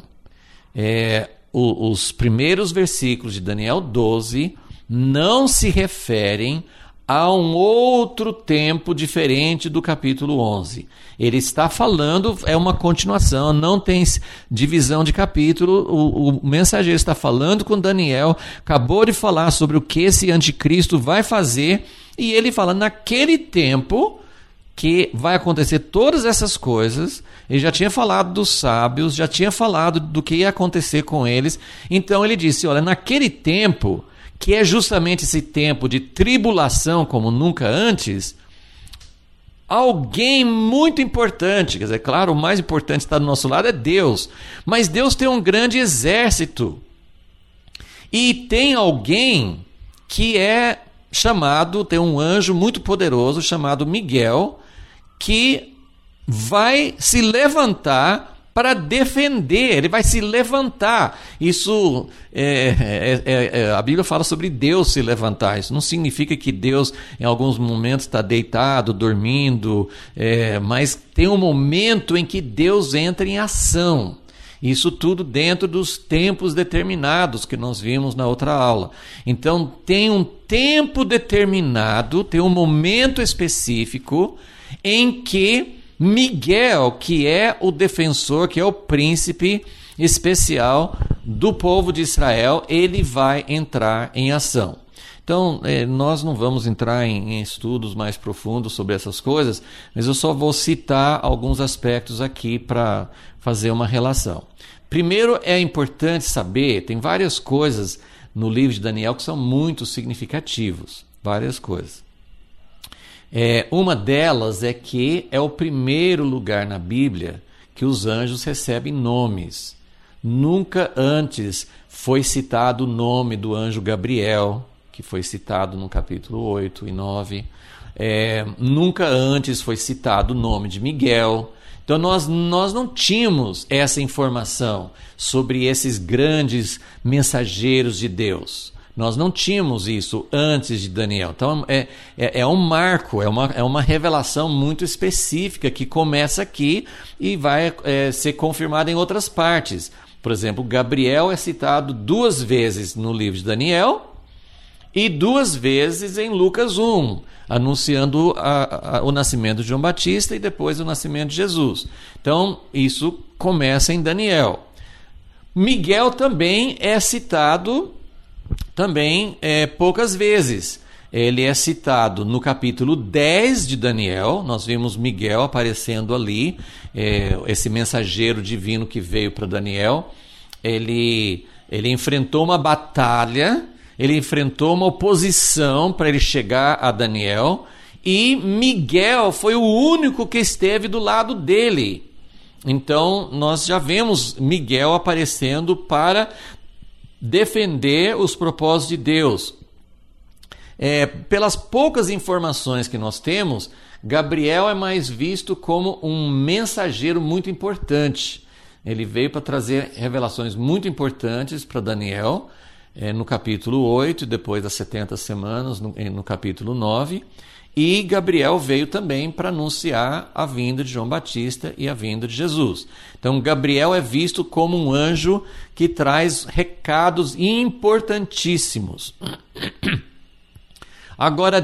Os primeiros versículos de Daniel 12 não se referem a um outro tempo diferente do capítulo 11. Ele está falando, é uma continuação, não tem divisão de capítulo. O mensageiro está falando com Daniel, acabou de falar sobre o que esse anticristo vai fazer, e ele fala, naquele tempo que vai acontecer todas essas coisas. Ele já tinha falado dos sábios, já tinha falado do que ia acontecer com eles. Então ele disse, olha, naquele tempo, que é justamente esse tempo de tribulação como nunca antes, alguém muito importante, quer dizer, claro, o mais importante que está do nosso lado é Deus, mas Deus tem um grande exército, e tem alguém que é chamado, tem um anjo muito poderoso chamado Miguel, que vai se levantar para defender, ele vai se levantar. Isso, a Bíblia fala sobre Deus se levantar. Isso não significa que Deus, em alguns momentos, está deitado, dormindo, mas tem um momento em que Deus entra em ação. Isso tudo dentro dos tempos determinados que nós vimos na outra aula. Então tem um tempo determinado, tem um momento específico em que Miguel, que é o defensor, que é o príncipe especial do povo de Israel, ele vai entrar em ação. Então, nós não vamos entrar em estudos mais profundos sobre essas coisas, mas eu só vou citar alguns aspectos aqui para fazer uma relação. Primeiro, é importante saber, tem várias coisas no livro de Daniel que são muito significativos, várias coisas. Uma delas é que é o primeiro lugar na Bíblia que os anjos recebem nomes. Nunca antes foi citado o nome do anjo Gabriel, que foi citado no capítulo 8 e 9. Nunca antes foi citado o nome de Miguel. Então nós não tínhamos essa informação sobre esses grandes mensageiros de Deus. Nós não tínhamos isso antes de Daniel. Então é um marco, é uma revelação muito específica que começa aqui e vai ser confirmada em outras partes. Por exemplo, Gabriel é citado 2 vezes no livro de Daniel e 2 vezes em Lucas 1, anunciando o nascimento de João Batista e depois o nascimento de Jesus. Então isso começa em Daniel. Miguel também é citado poucas vezes. Ele é citado no capítulo 10 de Daniel. Nós vimos Miguel aparecendo ali, esse mensageiro divino que veio para Daniel. Ele enfrentou uma batalha, ele enfrentou uma oposição para ele chegar a Daniel, e Miguel foi o único que esteve do lado dele. Então nós já vemos Miguel aparecendo para defender os propósitos de Deus. Pelas poucas informações que nós temos, Gabriel é mais visto como um mensageiro muito importante. Ele veio para trazer revelações muito importantes para Daniel, no capítulo 8, depois das 70 semanas, no capítulo 9. E Gabriel veio também para anunciar a vinda de João Batista e a vinda de Jesus. Então Gabriel é visto como um anjo que traz recados importantíssimos. Agora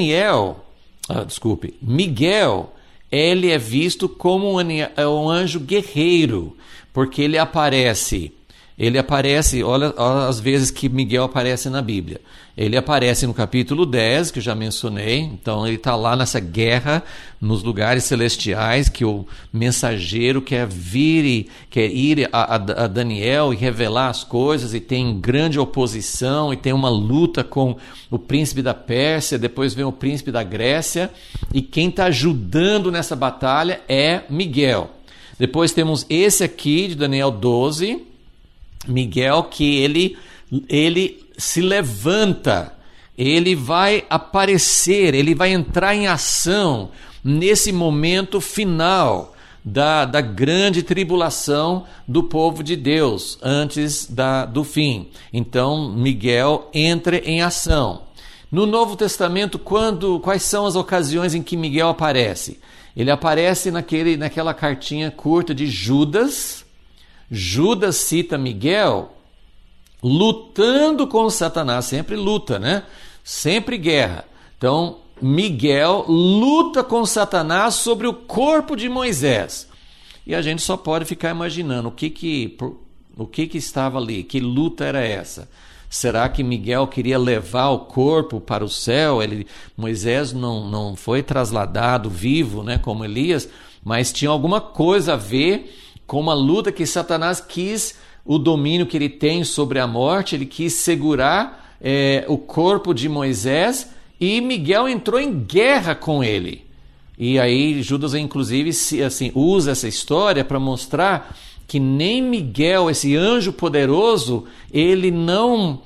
Miguel, ele é visto como um anjo guerreiro, porque ele aparece, olha as vezes que Miguel aparece na Bíblia. Ele aparece no capítulo 10, que eu já mencionei. Então ele está lá nessa guerra nos lugares celestiais, que o mensageiro quer ir a Daniel e revelar as coisas, e tem grande oposição, e tem uma luta com o príncipe da Pérsia, depois vem o príncipe da Grécia, e quem está ajudando nessa batalha é Miguel. Depois temos esse aqui de Daniel 12, Miguel, que ele se levanta, ele vai aparecer, ele vai entrar em ação nesse momento final da grande tribulação do povo de Deus, antes do fim. Então Miguel entra em ação. No Novo Testamento, quais são as ocasiões em que Miguel aparece? Ele aparece naquela cartinha curta de Judas. Judas cita Miguel lutando com Satanás, sempre luta, né? Sempre guerra. Então, Miguel luta com Satanás sobre o corpo de Moisés. E a gente só pode ficar imaginando o que estava ali, que luta era essa? Será que Miguel queria levar o corpo para o céu? Moisés não foi trasladado vivo, né, como Elias, mas tinha alguma coisa a ver com uma luta que Satanás quis, o domínio que ele tem sobre a morte, ele quis segurar o corpo de Moisés, e Miguel entrou em guerra com ele. E aí Judas, inclusive, usa essa história para mostrar que nem Miguel, esse anjo poderoso, ele não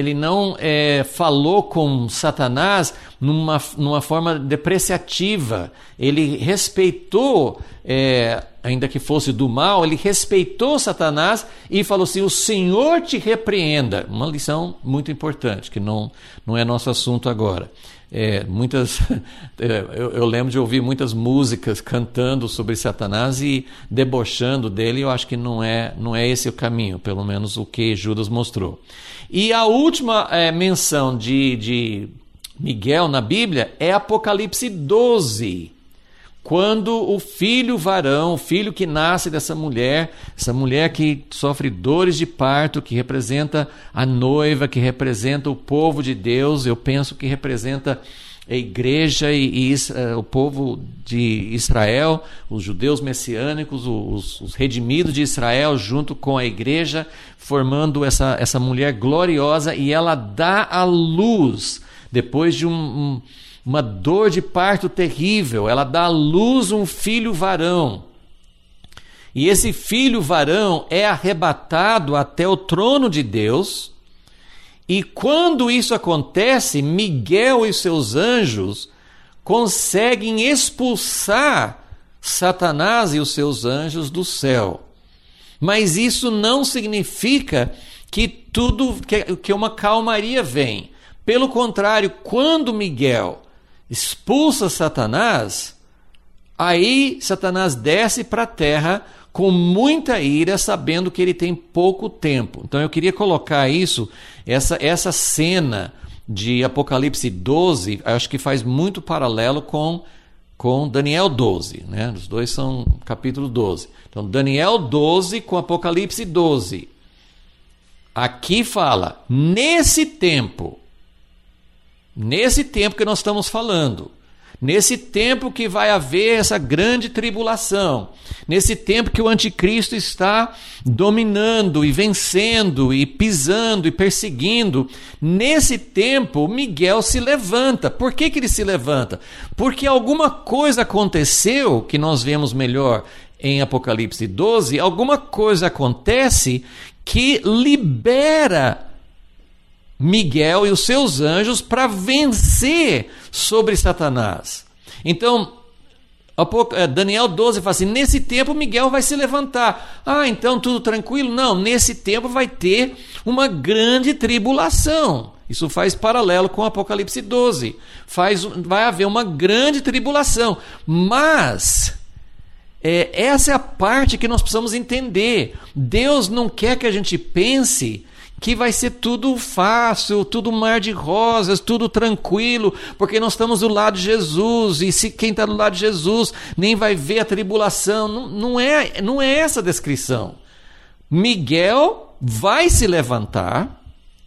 falou com Satanás numa forma depreciativa. Ele respeitou, ainda que fosse do mal, ele respeitou Satanás e falou assim: o Senhor te repreenda. Uma lição muito importante, que não é nosso assunto agora. Eu lembro de ouvir muitas músicas cantando sobre Satanás e debochando dele. Eu acho que não é esse o caminho, pelo menos o que Judas mostrou. E a última menção de Miguel na Bíblia é Apocalipse 12. Quando o filho varão, o filho que nasce dessa mulher, essa mulher que sofre dores de parto, que representa a noiva, que representa o povo de Deus, eu penso que representa a igreja e o povo de Israel, os judeus messiânicos, os redimidos de Israel, junto com a igreja, formando essa mulher gloriosa, e ela dá à luz, depois de uma dor de parto terrível, ela dá à luz um filho varão. E esse filho varão é arrebatado até o trono de Deus. E quando isso acontece, Miguel e seus anjos conseguem expulsar Satanás e os seus anjos do céu. Mas isso não significa que uma calmaria vem. Pelo contrário, quando Miguel expulsa Satanás, aí Satanás desce para a terra com muita ira, sabendo que ele tem pouco tempo. Então eu queria colocar essa cena de Apocalipse 12, acho que faz muito paralelo com Daniel 12, né? Os dois são capítulo 12. Então Daniel 12 com Apocalipse 12. Aqui fala, nesse tempo que nós estamos falando, nesse tempo que vai haver essa grande tribulação, nesse tempo que o anticristo está dominando e vencendo e pisando e perseguindo, nesse tempo Miguel se levanta. Por que ele se levanta? Porque alguma coisa aconteceu, que nós vemos melhor em Apocalipse 12, alguma coisa acontece que libera Miguel e os seus anjos para vencer sobre Satanás. Então, Daniel 12 fala assim, nesse tempo Miguel vai se levantar. Então tudo tranquilo? Não, nesse tempo vai ter uma grande tribulação. Isso faz paralelo com Apocalipse 12. Vai haver uma grande tribulação. Mas essa é a parte que nós precisamos entender. Deus não quer que a gente pense que vai ser tudo fácil, tudo mar de rosas, tudo tranquilo, porque nós estamos do lado de Jesus, e se quem está do lado de Jesus nem vai ver a tribulação. Não é essa a descrição. Miguel vai se levantar,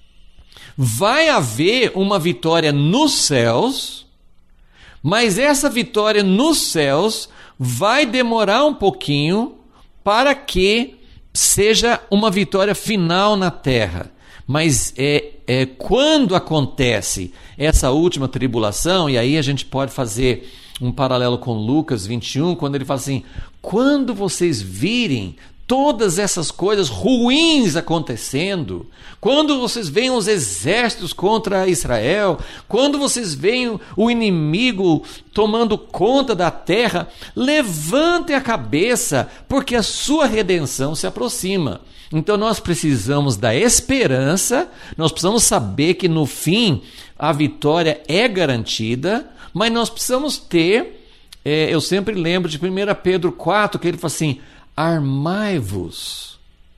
vai haver uma vitória nos céus, mas essa vitória nos céus vai demorar um pouquinho para que seja uma vitória final na terra. Mas quando acontece essa última tribulação, e aí a gente pode fazer um paralelo com Lucas 21, quando ele fala assim, quando vocês virem todas essas coisas ruins acontecendo, quando vocês veem os exércitos contra Israel, quando vocês veem o inimigo tomando conta da terra, levantem a cabeça, porque a sua redenção se aproxima. Então nós precisamos da esperança, nós precisamos saber que no fim a vitória é garantida, mas nós precisamos ter, eu sempre lembro de 1 Pedro 4, que ele fala assim, armai-vos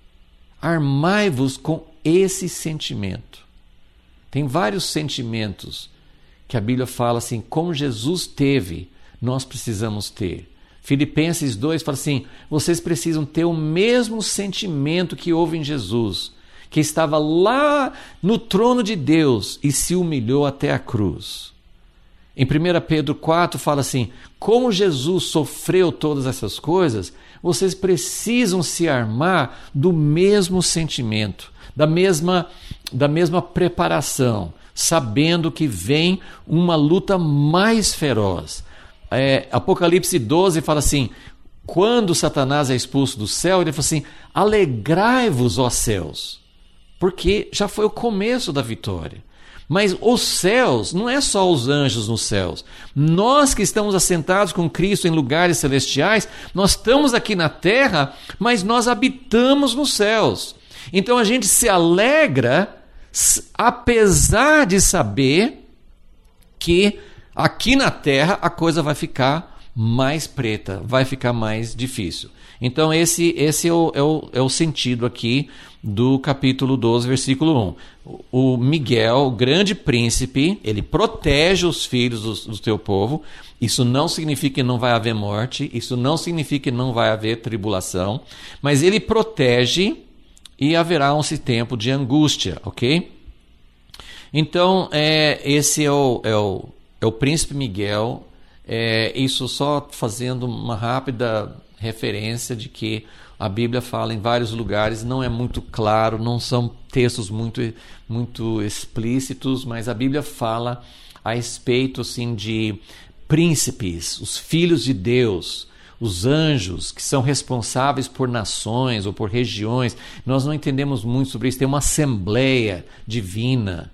com esse sentimento. Tem vários sentimentos que a Bíblia fala assim, como Jesus teve, nós precisamos ter. Filipenses 2 fala assim, vocês precisam ter o mesmo sentimento que houve em Jesus, que estava lá no trono de Deus e se humilhou até a cruz. Em 1 Pedro 4 fala assim, como Jesus sofreu todas essas coisas, vocês precisam se armar do mesmo sentimento, da mesma preparação, sabendo que vem uma luta mais feroz. Apocalipse 12 fala assim, quando Satanás é expulso do céu, ele fala assim, alegrai-vos, ó céus, porque já foi o começo da vitória. Mas os céus, não é só os anjos nos céus. Nós que estamos assentados com Cristo em lugares celestiais, nós estamos aqui na terra, mas nós habitamos nos céus. Então a gente se alegra, apesar de saber que aqui na terra a coisa vai ficar mais preta, vai ficar mais difícil. Então esse é o sentido aqui do capítulo 12, versículo 1. O Miguel, o grande príncipe, ele protege os filhos do teu povo. Isso não significa que não vai haver morte, isso não significa que não vai haver tribulação, mas ele protege e haverá um tempo de angústia, ok? Então, esse é o príncipe Miguel. Isso só fazendo uma rápida referência de que a Bíblia fala em vários lugares, não é muito claro, não são textos muito explícitos, mas a Bíblia fala a respeito assim, de príncipes, os filhos de Deus, os anjos que são responsáveis por nações ou por regiões. Nós não entendemos muito sobre isso, tem uma assembleia divina.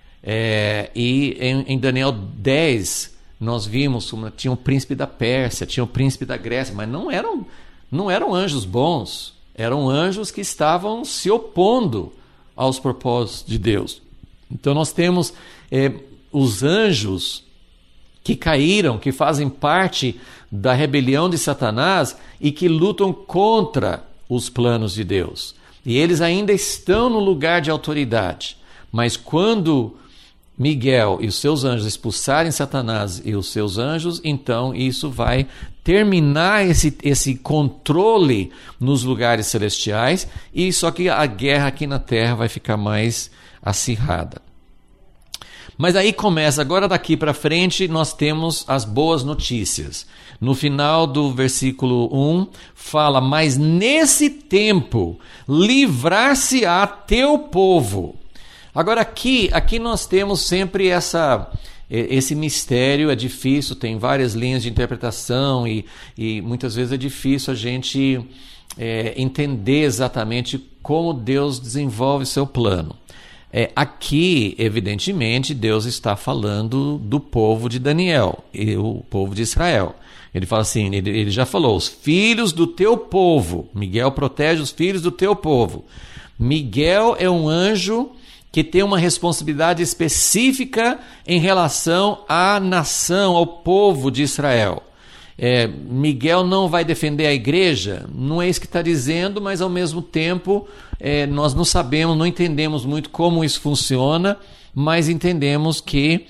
E em Daniel 10 nós vimos como tinha o príncipe da Pérsia, tinha o príncipe da Grécia, mas não eram anjos bons, eram anjos que estavam se opondo aos propósitos de Deus. Então nós temos os anjos que caíram, que fazem parte da rebelião de Satanás e que lutam contra os planos de Deus. E eles ainda estão no lugar de autoridade. Mas quando Miguel e os seus anjos expulsarem Satanás e os seus anjos, então isso vai terminar esse controle nos lugares celestiais, e só que a guerra aqui na terra vai ficar mais acirrada. Mas aí começa, agora daqui para frente nós temos as boas notícias. No final do versículo 1 fala: mas nesse tempo livrar-se-á teu povo. Agora aqui nós temos sempre esse mistério, é difícil, tem várias linhas de interpretação e muitas vezes é difícil a gente entender exatamente como Deus desenvolve seu plano. Aqui, evidentemente, Deus está falando do povo de Daniel, e o povo de Israel. Ele fala assim, ele já falou, os filhos do teu povo. Miguel protege os filhos do teu povo. Miguel é um anjo que tem uma responsabilidade específica em relação à nação, ao povo de Israel. Miguel não vai defender a igreja, não é isso que está dizendo, mas ao mesmo tempo nós não sabemos, não entendemos muito como isso funciona, mas entendemos que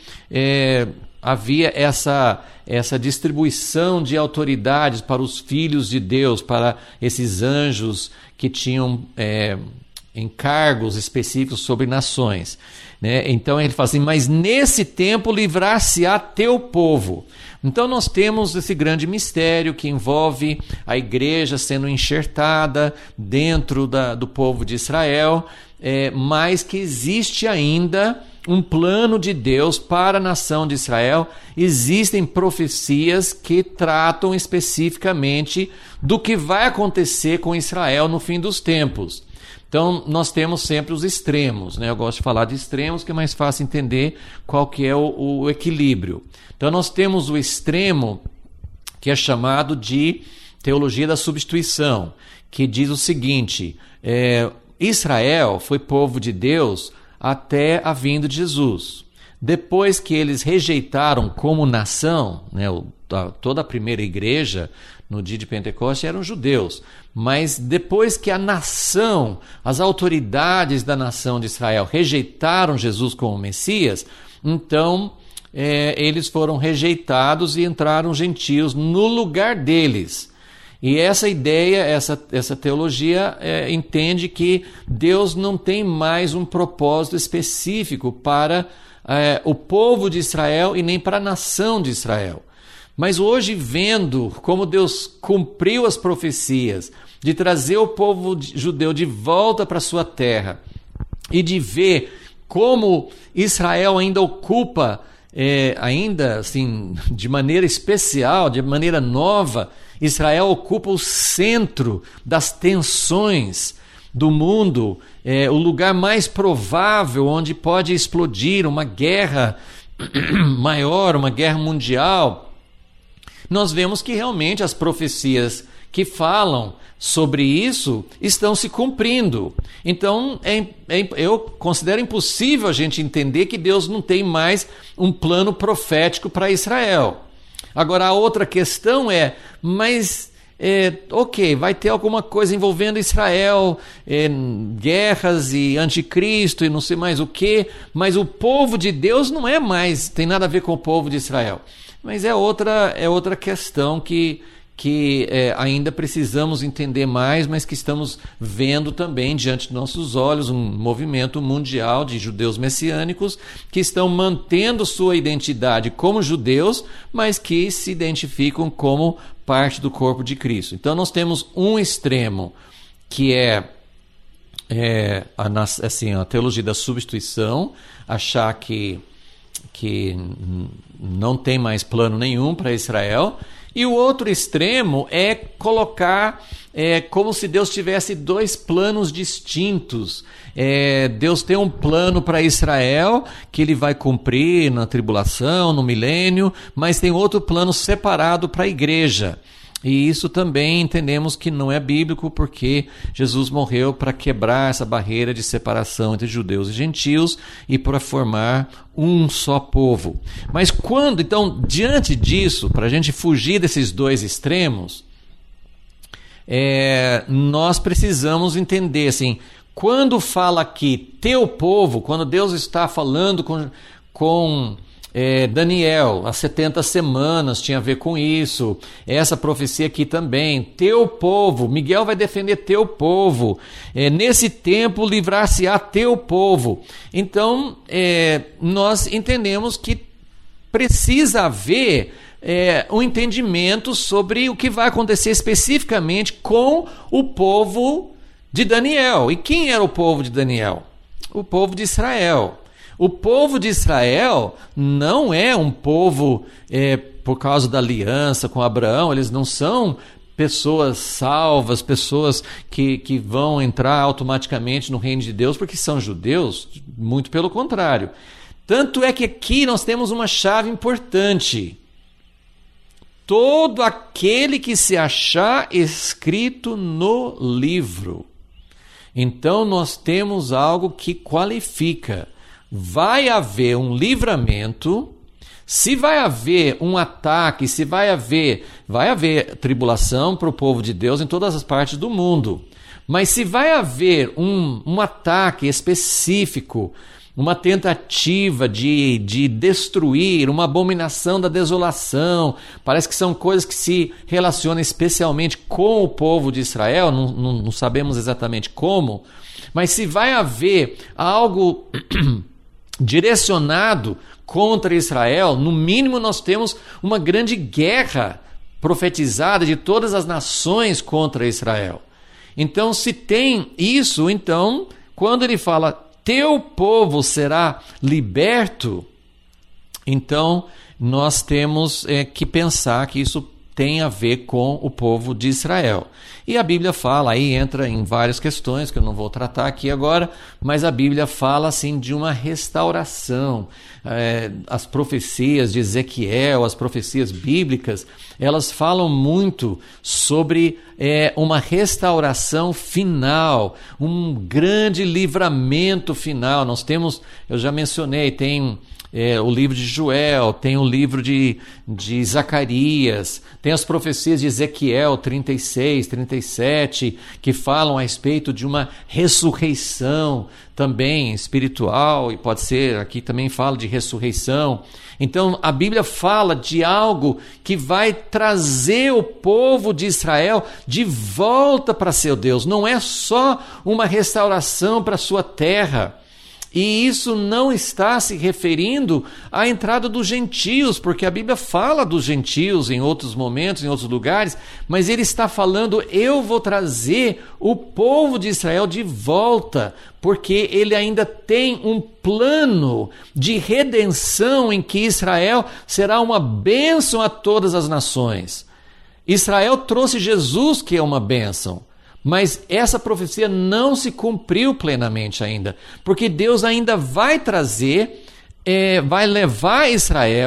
havia essa distribuição de autoridades para os filhos de Deus, para esses anjos que tinham encargos específicos sobre nações, né? Então ele fala assim, mas nesse tempo livrar-se-á teu povo. Então nós temos esse grande mistério que envolve a igreja sendo enxertada dentro do povo de Israel, mas que existe ainda um plano de Deus para a nação de Israel. Existem profecias que tratam especificamente do que vai acontecer com Israel no fim dos tempos. Então, nós temos sempre os extremos, né? Eu gosto de falar de extremos, que é mais fácil entender qual que é o equilíbrio. Então, nós temos o extremo que é chamado de teologia da substituição, que diz o seguinte, Israel foi povo de Deus até a vinda de Jesus. Depois que eles rejeitaram como nação, né, toda a primeira igreja, no dia de Pentecostes, eram judeus. Mas depois que a nação, as autoridades da nação de Israel rejeitaram Jesus como Messias, então eles foram rejeitados e entraram gentios no lugar deles. E essa ideia, essa teologia entende que Deus não tem mais um propósito específico para o povo de Israel e nem para a nação de Israel. Mas hoje, vendo como Deus cumpriu as profecias de trazer o povo judeu de volta para sua terra e de ver como Israel ainda ocupa, ainda assim, de maneira especial, de maneira nova, Israel ocupa o centro das tensões do mundo, o lugar mais provável onde pode explodir uma guerra maior, uma guerra mundial. Nós vemos que realmente as profecias que falam sobre isso estão se cumprindo. Então, eu considero impossível a gente entender que Deus não tem mais um plano profético para Israel. Agora, a outra questão mas... ok, vai ter alguma coisa envolvendo Israel, guerras e anticristo e não sei mais o que, mas o povo de Deus não é mais, tem nada a ver com o povo de Israel. Mas é outra questão que ainda precisamos entender mais, mas que estamos vendo também diante de nossos olhos um movimento mundial de judeus messiânicos que estão mantendo sua identidade como judeus, mas que se identificam como parte do corpo de Cristo. Então nós temos um extremo que é a teologia da substituição, achar que não tem mais plano nenhum para Israel. E o outro extremo é colocar como se Deus tivesse dois planos distintos. Deus tem um plano para Israel que ele vai cumprir na tribulação, no milênio, mas tem outro plano separado para a igreja. E isso também entendemos que não é bíblico, porque Jesus morreu para quebrar essa barreira de separação entre judeus e gentios e para formar um só povo. Mas então, diante disso, para a gente fugir desses dois extremos, nós precisamos entender, assim, quando fala aqui teu povo, quando Deus está falando com Daniel, as 70 semanas tinha a ver com isso, essa profecia aqui também, teu povo, Miguel vai defender teu povo, nesse tempo livrar-se-á teu povo. Então, nós entendemos que precisa haver um entendimento sobre o que vai acontecer especificamente com o povo de Daniel. E quem era o povo de Daniel? O povo de Israel. O povo de Israel não é um povo por causa da aliança com Abraão, eles não são pessoas salvas, pessoas que vão entrar automaticamente no reino de Deus porque são judeus, muito pelo contrário. Tanto é que aqui nós temos uma chave importante. Todo aquele que se achar escrito no livro. Então nós temos algo que qualifica. Vai haver um livramento, se vai haver um ataque, se vai haver tribulação para o povo de Deus em todas as partes do mundo. Mas se vai haver um ataque específico, uma tentativa de destruir, uma abominação da desolação, parece que são coisas que se relacionam especialmente com o povo de Israel, não sabemos exatamente como, mas se vai haver algo direcionado contra Israel, no mínimo nós temos uma grande guerra profetizada de todas as nações contra Israel. Então, se tem isso, então, quando ele fala teu povo será liberto, então nós temos que pensar que isso tem a ver com o povo de Israel. E a Bíblia fala, aí entra em várias questões que eu não vou tratar aqui agora, mas a Bíblia fala assim de uma restauração. As profecias de Ezequiel, as profecias bíblicas, elas falam muito sobre uma restauração final, um grande livramento final. Nós temos, eu já mencionei, tem o livro de Joel, tem o livro de Zacarias, tem as profecias de Ezequiel 36, 37, que falam a respeito de uma ressurreição também espiritual, e pode ser, aqui também fala de ressurreição. Então a Bíblia fala de algo que vai trazer o povo de Israel de volta para seu Deus. Não é só uma restauração para a sua terra. E isso não está se referindo à entrada dos gentios, porque a Bíblia fala dos gentios em outros momentos, em outros lugares, mas ele está falando, eu vou trazer o povo de Israel de volta, porque ele ainda tem um plano de redenção em que Israel será uma bênção a todas as nações. Israel trouxe Jesus, que é uma bênção. Mas essa profecia não se cumpriu plenamente ainda, porque Deus ainda vai trazer, vai levar Israel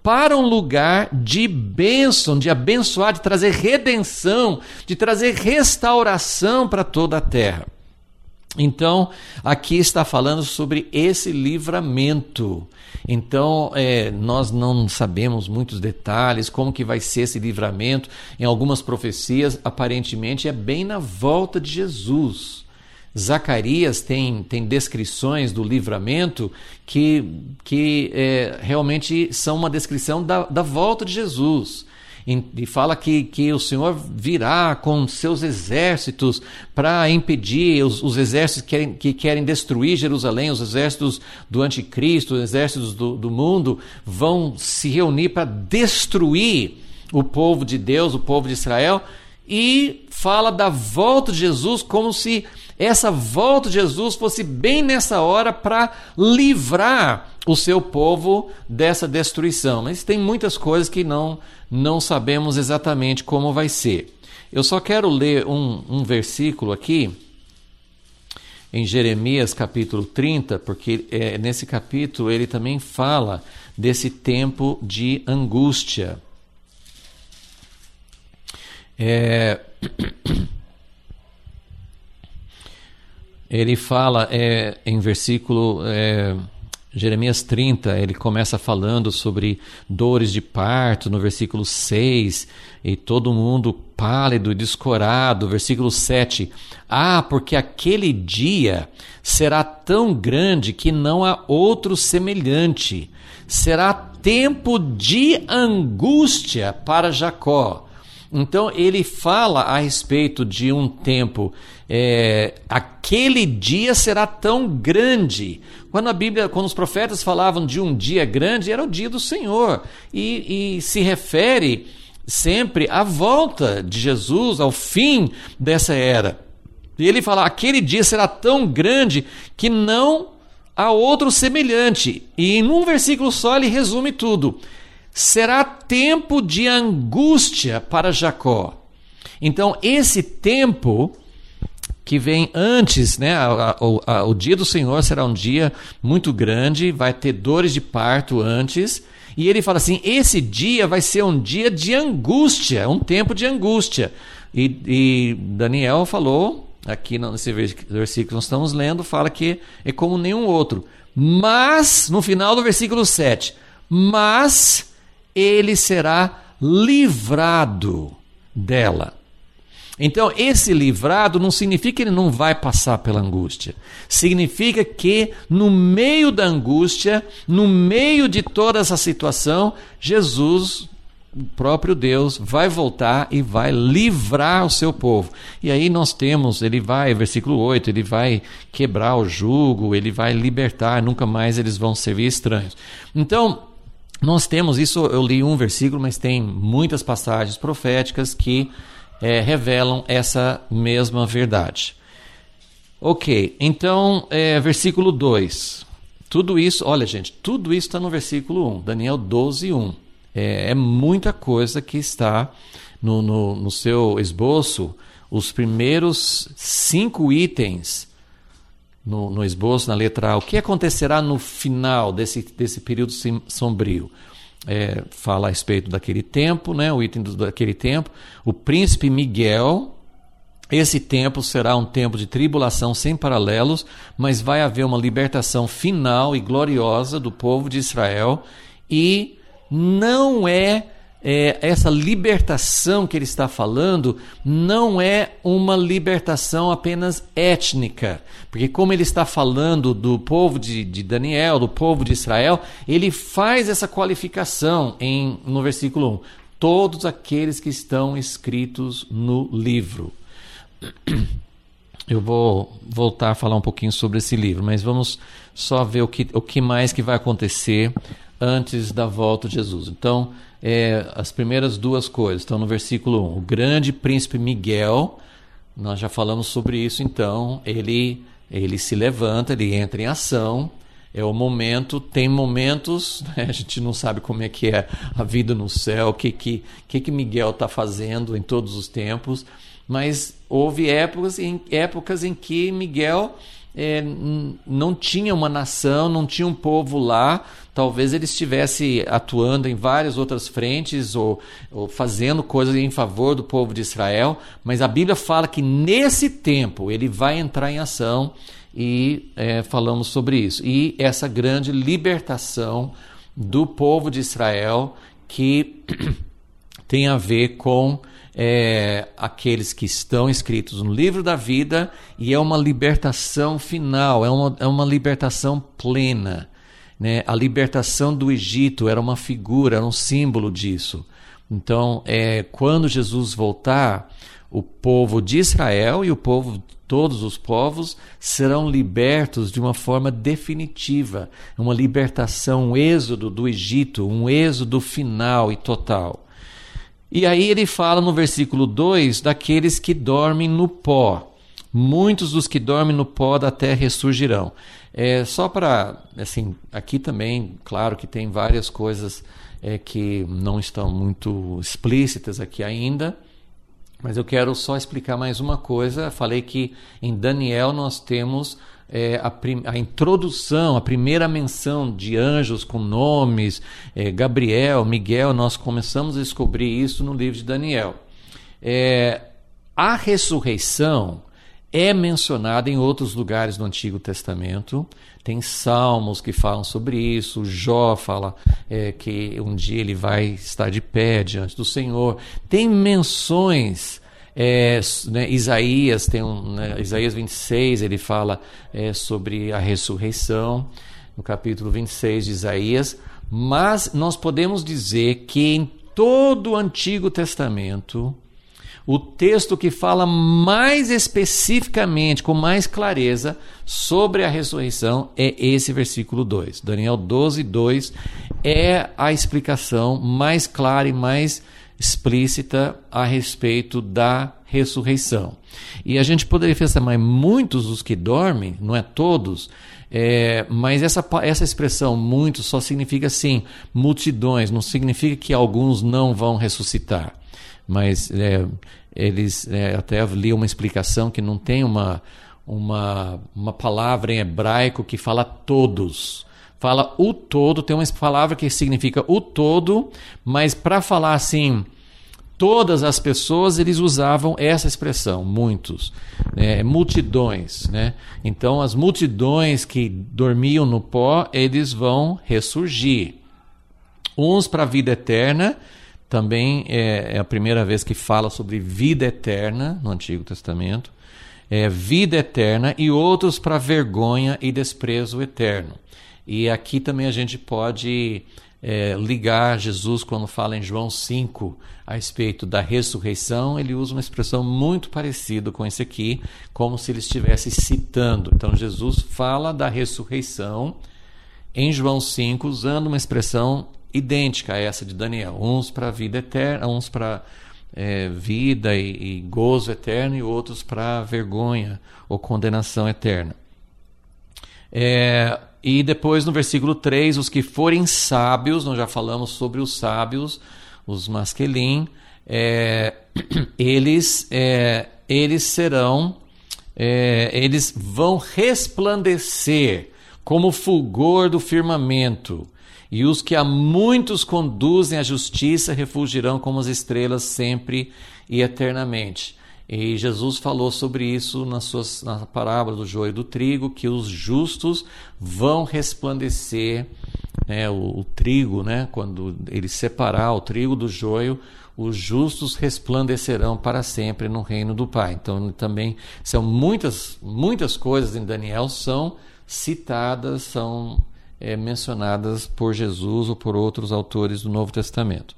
para um lugar de bênção, de abençoar, de trazer redenção, de trazer restauração para toda a terra. Então, aqui está falando sobre esse livramento. Então, nós não sabemos muitos detalhes, como que vai ser esse livramento. Em algumas profecias, aparentemente, é bem na volta de Jesus. Zacarias tem descrições do livramento que realmente são uma descrição da volta de Jesus. E fala que o Senhor virá com seus exércitos para impedir os exércitos que querem destruir Jerusalém, os exércitos do anticristo, os exércitos do mundo, vão se reunir para destruir o povo de Deus, o povo de Israel, e fala da volta de Jesus como se essa volta de Jesus fosse bem nessa hora para livrar o seu povo dessa destruição. Mas tem muitas coisas que não sabemos exatamente como vai ser. Eu só quero ler um versículo aqui, em Jeremias capítulo 30, porque nesse capítulo ele também fala desse tempo de angústia. Ele fala em versículo Jeremias 30, ele começa falando sobre dores de parto, no versículo 6, e todo mundo pálido e descorado, versículo 7, porque aquele dia será tão grande que não há outro semelhante, será tempo de angústia para Jacó. Então ele fala a respeito de um tempo, aquele dia será tão grande. Quando os profetas falavam de um dia grande, era o dia do Senhor, e se refere sempre à volta de Jesus, ao fim dessa era. E ele fala, aquele dia será tão grande que não há outro semelhante. E em um versículo só ele resume tudo. Será tempo de angústia para Jacó. Então, esse tempo que vem antes, né, o dia do Senhor será um dia muito grande, vai ter dores de parto antes, e ele fala assim, esse dia vai ser um dia de angústia, um tempo de angústia. E Daniel falou, aqui nesse versículo que nós estamos lendo, fala que é como nenhum outro. Mas, no final do versículo 7, mas ele será livrado dela. Então, esse livrado não significa que ele não vai passar pela angústia. Significa que no meio da angústia, no meio de toda essa situação, Jesus, o próprio Deus, vai voltar e vai livrar o seu povo. E aí nós temos, ele vai, versículo 8, ele vai quebrar o jugo, ele vai libertar, nunca mais eles vão servir estranhos. Então, nós temos isso, eu li um versículo, mas tem muitas passagens proféticas que revelam essa mesma verdade. Ok, então, versículo 2. Tudo isso, olha gente, tudo isso está no versículo 1, Daniel 12, 1. É muita coisa que está no seu esboço, os primeiros 5 itens no esboço, na letra A. O que acontecerá no final desse período sombrio? Fala a respeito daquele tempo, né? O item daquele tempo. O príncipe Miguel, esse tempo será um tempo de tribulação sem paralelos, mas vai haver uma libertação final e gloriosa do povo de Israel, e não essa libertação que ele está falando não é uma libertação apenas étnica, porque como ele está falando do povo de Daniel, do povo de Israel, ele faz essa qualificação no versículo 1, todos aqueles que estão escritos no livro. Eu vou voltar a falar um pouquinho sobre esse livro, mas vamos só ver o que mais que vai acontecer antes da volta de Jesus. Então, as primeiras 2 coisas estão no versículo 1. O grande príncipe Miguel, nós já falamos sobre isso, então, ele se levanta, ele entra em ação, é o momento, tem momentos, né, a gente não sabe como é que é a vida no céu, o que Miguel está fazendo em todos os tempos, mas houve épocas em que Miguel não tinha uma nação, não tinha um povo lá. Talvez ele estivesse atuando em várias outras frentes ou fazendo coisas em favor do povo de Israel, mas a Bíblia fala que nesse tempo ele vai entrar em ação e falamos sobre isso. E essa grande libertação do povo de Israel que tem a ver com aqueles que estão escritos no livro da vida, e é uma libertação final, é uma libertação plena, né? A libertação do Egito era uma figura, era um símbolo disso. Então, quando Jesus voltar, o povo de Israel e todos os povos serão libertos de uma forma definitiva, uma libertação, um êxodo do Egito, um êxodo final e total. E aí ele fala no versículo 2 daqueles que dormem no pó. Muitos dos que dormem no pó da terra ressurgirão. Só para, assim, aqui também, claro que tem várias coisas que não estão muito explícitas aqui ainda, mas eu quero só explicar mais uma coisa. Falei que em Daniel nós temos a introdução, a primeira menção de anjos com nomes, Gabriel, Miguel. Nós começamos a descobrir isso no livro de Daniel. A ressurreição é mencionada em outros lugares do Antigo Testamento. Tem salmos que falam sobre isso. Jó fala que um dia ele vai estar de pé diante do Senhor. Tem menções, Isaías tem Isaías 26, ele fala sobre a ressurreição, no capítulo 26 de Isaías. Mas nós podemos dizer que em todo o Antigo Testamento, o texto que fala mais especificamente, com mais clareza, sobre a ressurreição é esse versículo 2. Daniel 12, 2 é a explicação mais clara e mais explícita a respeito da ressurreição. E a gente poderia pensar, mas muitos os que dormem, não é todos, mas essa expressão muitos só significa assim, multidões, não significa que alguns não vão ressuscitar. Mas eles até li uma explicação que não tem uma palavra em hebraico que fala todos. Fala o todo, tem uma palavra que significa o todo, mas para falar assim, todas as pessoas, eles usavam essa expressão, muitos, multidões, né? Então as multidões que dormiam no pó, eles vão ressurgir. Uns para a vida eterna. Também é a primeira vez que fala sobre vida eterna no Antigo Testamento. Vida eterna, e outros para vergonha e desprezo eterno. E aqui também a gente pode ligar Jesus quando fala em João 5 a respeito da ressurreição. Ele usa uma expressão muito parecida com esse aqui, como se ele estivesse citando. Então Jesus fala da ressurreição em João 5 usando uma expressão idêntica a essa de Daniel, uns para a vida eterna, uns para vida e gozo eterno, e outros para vergonha ou condenação eterna. E depois no versículo 3, os que forem sábios, nós já falamos sobre os sábios, os masquelim, eles serão, eles vão resplandecer como o fulgor do firmamento. E os que a muitos conduzem à justiça refulgirão como as estrelas sempre e eternamente. E Jesus falou sobre isso na parábola do joio e do trigo, que os justos vão resplandecer, o trigo, quando ele separar o trigo do joio, os justos resplandecerão para sempre no reino do Pai. Então também são muitas coisas em Daniel são citadas, são mencionadas por Jesus ou por outros autores do Novo Testamento.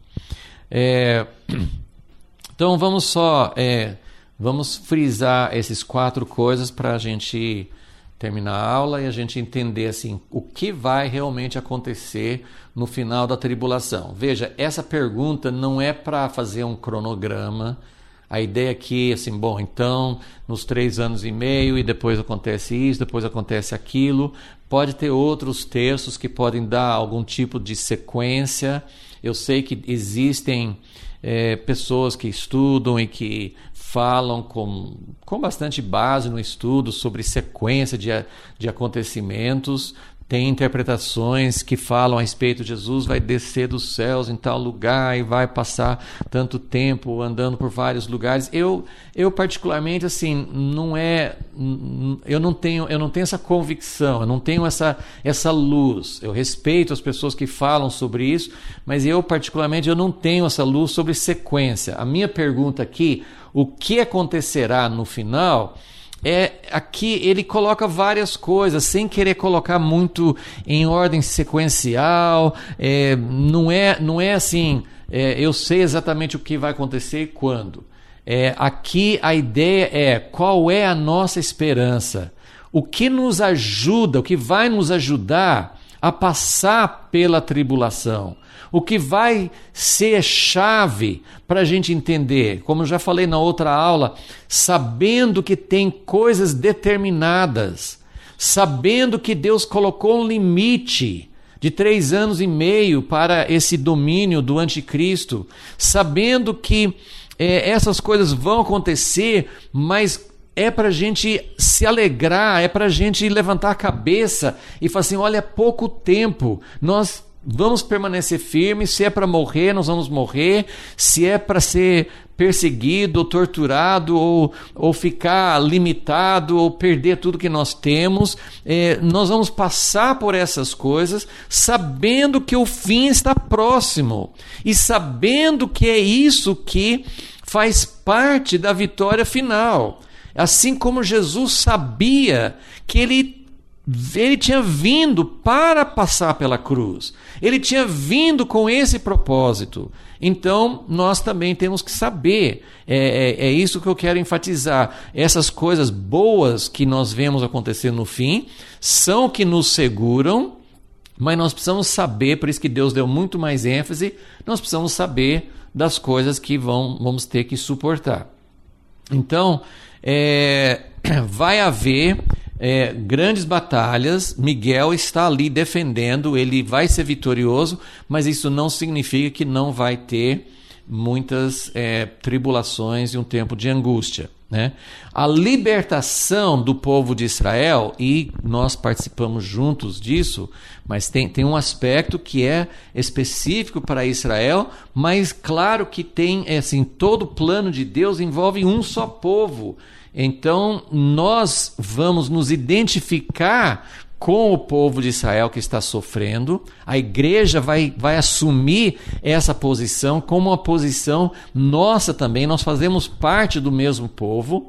Então vamos frisar essas 4 coisas para a gente terminar a aula e a gente entender assim, o que vai realmente acontecer no final da tribulação. Veja, essa pergunta não é para fazer um cronograma. A ideia aqui, assim, então, nos 3 anos e meio, e depois acontece isso, depois acontece aquilo. Pode ter outros textos que podem dar algum tipo de sequência. Eu sei que existem pessoas que estudam e que falam com bastante base no estudo sobre sequência de acontecimentos. Tem interpretações que falam a respeito de Jesus vai descer dos céus em tal lugar e vai passar tanto tempo andando por vários lugares. Eu particularmente, assim, eu não tenho essa convicção, eu não tenho essa luz. Eu respeito as pessoas que falam sobre isso, mas eu particularmente eu não tenho essa luz sobre sequência. A minha pergunta aqui, o que acontecerá no final? Aqui ele coloca várias coisas, sem querer colocar muito em ordem sequencial, não é assim, eu sei exatamente o que vai acontecer e quando. Aqui a ideia é qual é a nossa esperança, o que nos ajuda, o que vai nos ajudar a passar pela tribulação. O que vai ser chave para a gente entender, como eu já falei na outra aula, sabendo que tem coisas determinadas, sabendo que Deus colocou um limite de 3 anos e meio para esse domínio do anticristo, sabendo que essas coisas vão acontecer, mas é para a gente se alegrar, é para a gente levantar a cabeça e falar assim, olha, é pouco tempo, nós vamos permanecer firmes, se é para morrer, nós vamos morrer, se é para ser perseguido, ou torturado, ou ficar limitado, ou perder tudo que nós temos, nós vamos passar por essas coisas, sabendo que o fim está próximo, e sabendo que é isso que faz parte da vitória final. Assim como Jesus sabia que ele tinha vindo para passar pela cruz. Ele tinha vindo com esse propósito. Então, nós também temos que saber. É isso que eu quero enfatizar. Essas coisas boas que nós vemos acontecer no fim são que nos seguram, mas nós precisamos saber, por isso que Deus deu muito mais ênfase, nós precisamos saber das coisas que vamos ter que suportar. Então, vai haver grandes batalhas. Miguel está ali defendendo, ele vai ser vitorioso, mas isso não significa que não vai ter muitas tribulações e um tempo de angústia, né? A libertação do povo de Israel, e nós participamos juntos disso, mas tem um aspecto que é específico para Israel, mas claro que tem, assim, todo o plano de Deus envolve um só povo. Então, nós vamos nos identificar com o povo de Israel que está sofrendo. A igreja vai assumir essa posição como uma posição nossa também. Nós fazemos parte do mesmo povo,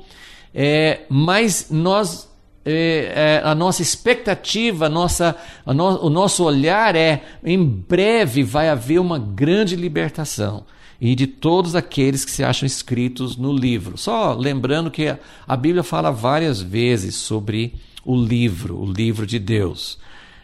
mas nós, a nossa expectativa, o nosso olhar em breve vai haver uma grande libertação. E de todos aqueles que se acham escritos no livro. Só lembrando que a Bíblia fala várias vezes sobre o livro de Deus.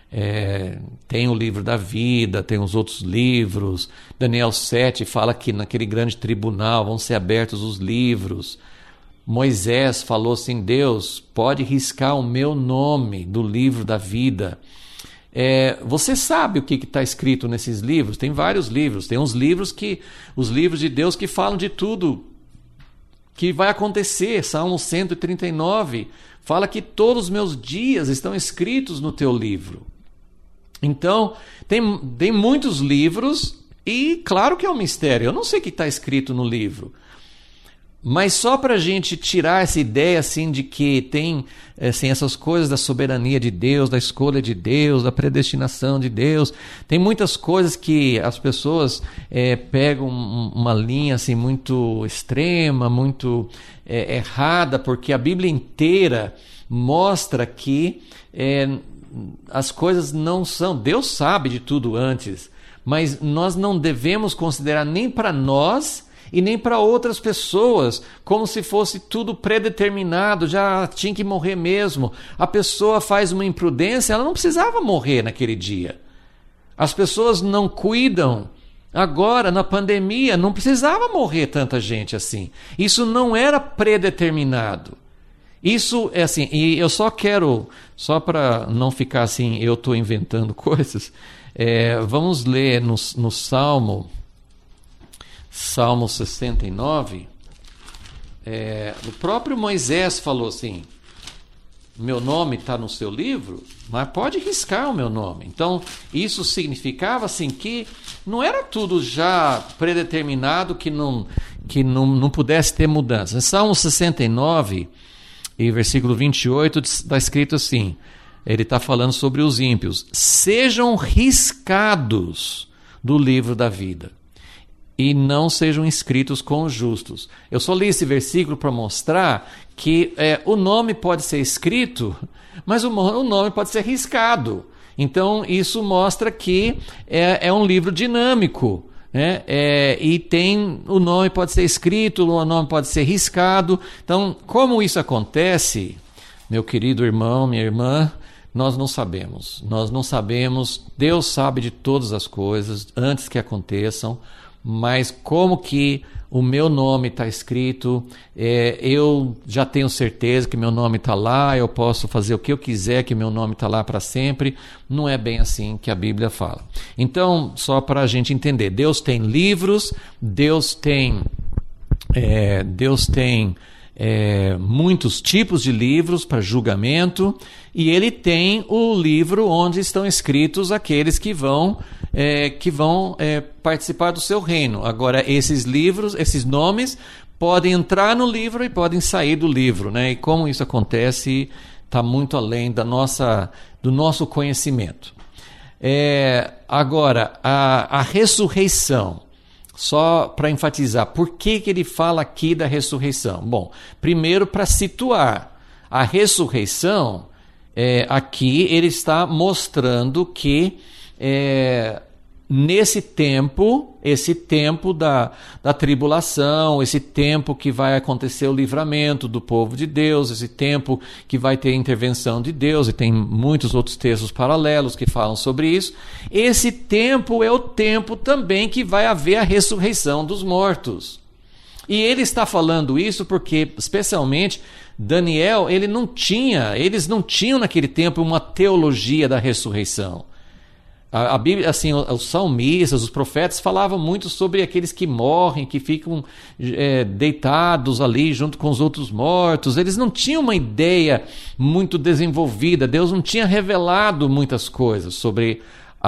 Tem o livro da vida, tem os outros livros. Daniel 7 fala que naquele grande tribunal vão ser abertos os livros. Moisés falou assim, Deus pode riscar o meu nome do livro da vida. Você sabe o que está escrito nesses livros? Tem vários livros. Tem os livros de Deus que falam de tudo que vai acontecer. Salmo 139 fala que todos os meus dias estão escritos no teu livro. Então, tem muitos livros e claro que é um mistério. Eu não sei o que está escrito no livro. Mas só para a gente tirar essa ideia assim, de que tem assim, essas coisas da soberania de Deus, da escolha de Deus, da predestinação de Deus, tem muitas coisas que as pessoas pegam uma linha assim, muito extrema, muito errada, porque a Bíblia inteira mostra que as coisas não são... Deus sabe de tudo antes, mas nós não devemos considerar nem para nós e nem para outras pessoas, como se fosse tudo predeterminado, já tinha que morrer mesmo. A pessoa faz uma imprudência, ela não precisava morrer naquele dia. As pessoas não cuidam. Agora, na pandemia, não precisava morrer tanta gente assim. Isso não era predeterminado. Isso é assim, e eu só quero, só para não ficar assim, eu estou inventando coisas, vamos ler no Salmo 69, O próprio Moisés falou assim: meu nome está no seu livro, mas pode riscar o meu nome. Então, isso significava assim que não era tudo já predeterminado, que não pudesse ter mudança. Em Salmo 69, e versículo 28, está escrito assim, ele está falando sobre os ímpios: sejam riscados do livro da vida e não sejam inscritos com os justos. Eu só li esse versículo para mostrar que o nome pode ser escrito, mas o nome pode ser riscado. Então, isso mostra que é um livro dinâmico, né? E o nome pode ser escrito, o nome pode ser riscado. Então, como isso acontece, meu querido irmão, minha irmã, nós não sabemos. Nós não sabemos. Deus sabe de todas as coisas antes que aconteçam. Mas como que o meu nome está escrito, eu já tenho certeza que meu nome está lá, eu posso fazer o que eu quiser, que meu nome está lá para sempre. Não é bem assim que a Bíblia fala. Então, só para a gente entender, Deus tem livros, Deus tem muitos tipos de livros para julgamento, e Ele tem o livro onde estão escritos aqueles que vão participar do seu reino. Agora, esses livros, esses nomes, podem entrar no livro e podem sair do livro, né? E como isso acontece, está muito além do nosso conhecimento. Agora, a ressurreição. Só para enfatizar, por que ele fala aqui da ressurreição? Bom, primeiro para situar, a ressurreição, aqui ele está mostrando que nesse tempo, esse tempo da tribulação, esse tempo que vai acontecer o livramento do povo de Deus, esse tempo que vai ter intervenção de Deus, e tem muitos outros textos paralelos que falam sobre isso, esse tempo é o tempo também que vai haver a ressurreição dos mortos. E ele está falando isso porque, especialmente, Daniel, eles não tinham naquele tempo uma teologia da ressurreição. A Bíblia, assim, os salmistas, os profetas falavam muito sobre aqueles que morrem, que ficam deitados ali junto com os outros mortos. Eles não tinham uma ideia muito desenvolvida. Deus não tinha revelado muitas coisas sobre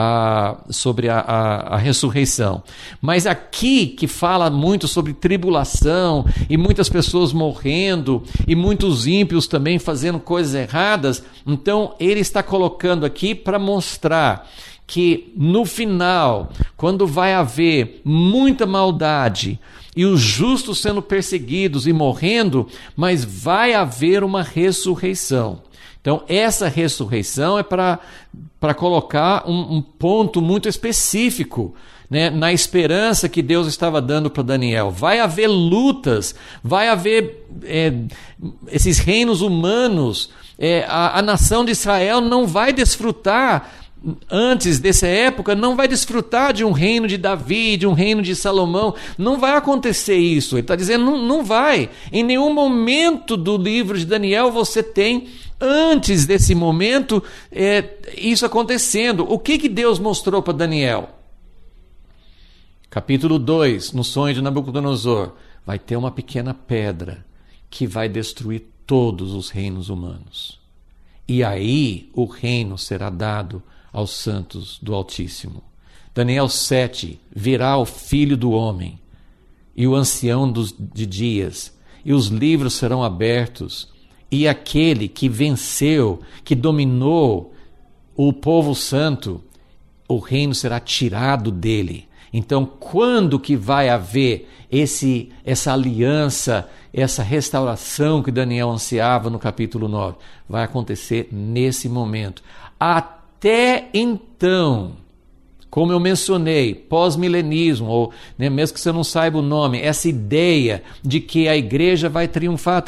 a ressurreição. Mas aqui, que fala muito sobre tribulação e muitas pessoas morrendo e muitos ímpios também fazendo coisas erradas, então ele está colocando aqui para mostrar que no final, quando vai haver muita maldade e os justos sendo perseguidos e morrendo, mas vai haver uma ressurreição. Então, essa ressurreição é para colocar um ponto muito específico, né, na esperança que Deus estava dando para Daniel. Vai haver lutas, vai haver esses reinos humanos, a nação de Israel não vai desfrutar. Antes dessa época, não vai desfrutar de um reino de Davi, de um reino de Salomão. Não vai acontecer isso. Ele está dizendo, não vai. Em nenhum momento do livro de Daniel você tem, antes desse momento, isso acontecendo. O que Deus mostrou para Daniel? Capítulo 2, no sonho de Nabucodonosor. Vai ter uma pequena pedra que vai destruir todos os reinos humanos. E aí o reino será dado aos santos do Altíssimo. Daniel 7, virá o Filho do Homem e o ancião de dias, e os livros serão abertos, e aquele que venceu, que dominou o povo santo, o reino será tirado dele. Então, quando que vai haver essa aliança, essa restauração que Daniel ansiava no capítulo 9? Vai acontecer nesse momento. Até então, como eu mencionei, pós-milenismo, ou mesmo que você não saiba o nome, essa ideia de que a igreja vai triunfar,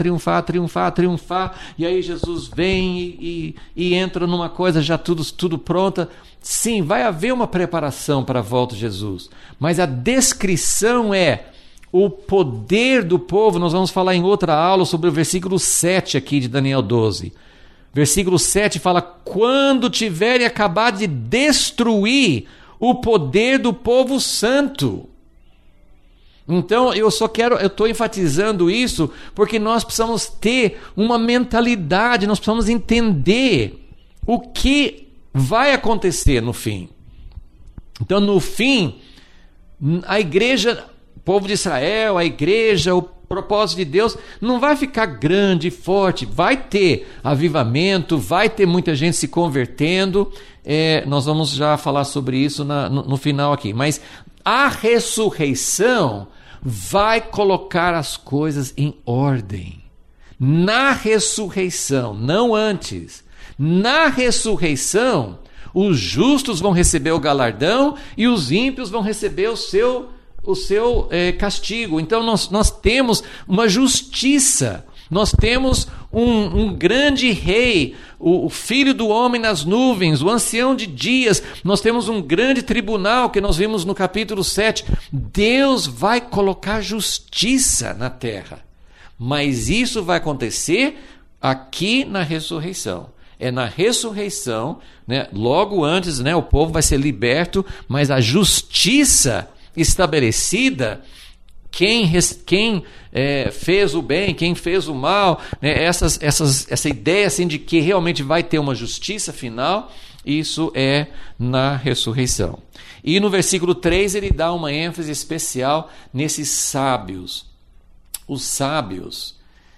e aí Jesus vem e entra numa coisa já tudo pronta. Sim, vai haver uma preparação para a volta de Jesus, mas a descrição é o poder do povo. Nós vamos falar em outra aula sobre o versículo 7 aqui de Daniel 12. Versículo 7 fala: quando tiverem acabado de destruir o poder do povo santo. Então eu estou enfatizando isso porque nós precisamos ter uma mentalidade, nós precisamos entender o que vai acontecer no fim. Então no fim, a igreja, o povo de Israel, a igreja, o propósito de Deus não vai ficar grande e forte, vai ter avivamento, vai ter muita gente se convertendo, nós vamos já falar sobre isso no final aqui, mas a ressurreição vai colocar as coisas em ordem. Na ressurreição, não antes. Na ressurreição, os justos vão receber o galardão e os ímpios vão receber o seu castigo. Então nós temos uma justiça, nós temos um grande rei, o filho do homem nas nuvens, o ancião de dias, nós temos um grande tribunal que nós vimos no capítulo 7. Deus vai colocar justiça na terra, mas isso vai acontecer aqui na ressurreição. É na ressurreição, né, logo antes, né, o povo vai ser liberto, mas a justiça estabelecida, quem fez o bem, quem fez o mal, né, essa ideia assim, de que realmente vai ter uma justiça final, isso é na ressurreição. E no versículo 3 ele dá uma ênfase especial nesses sábios. Os sábios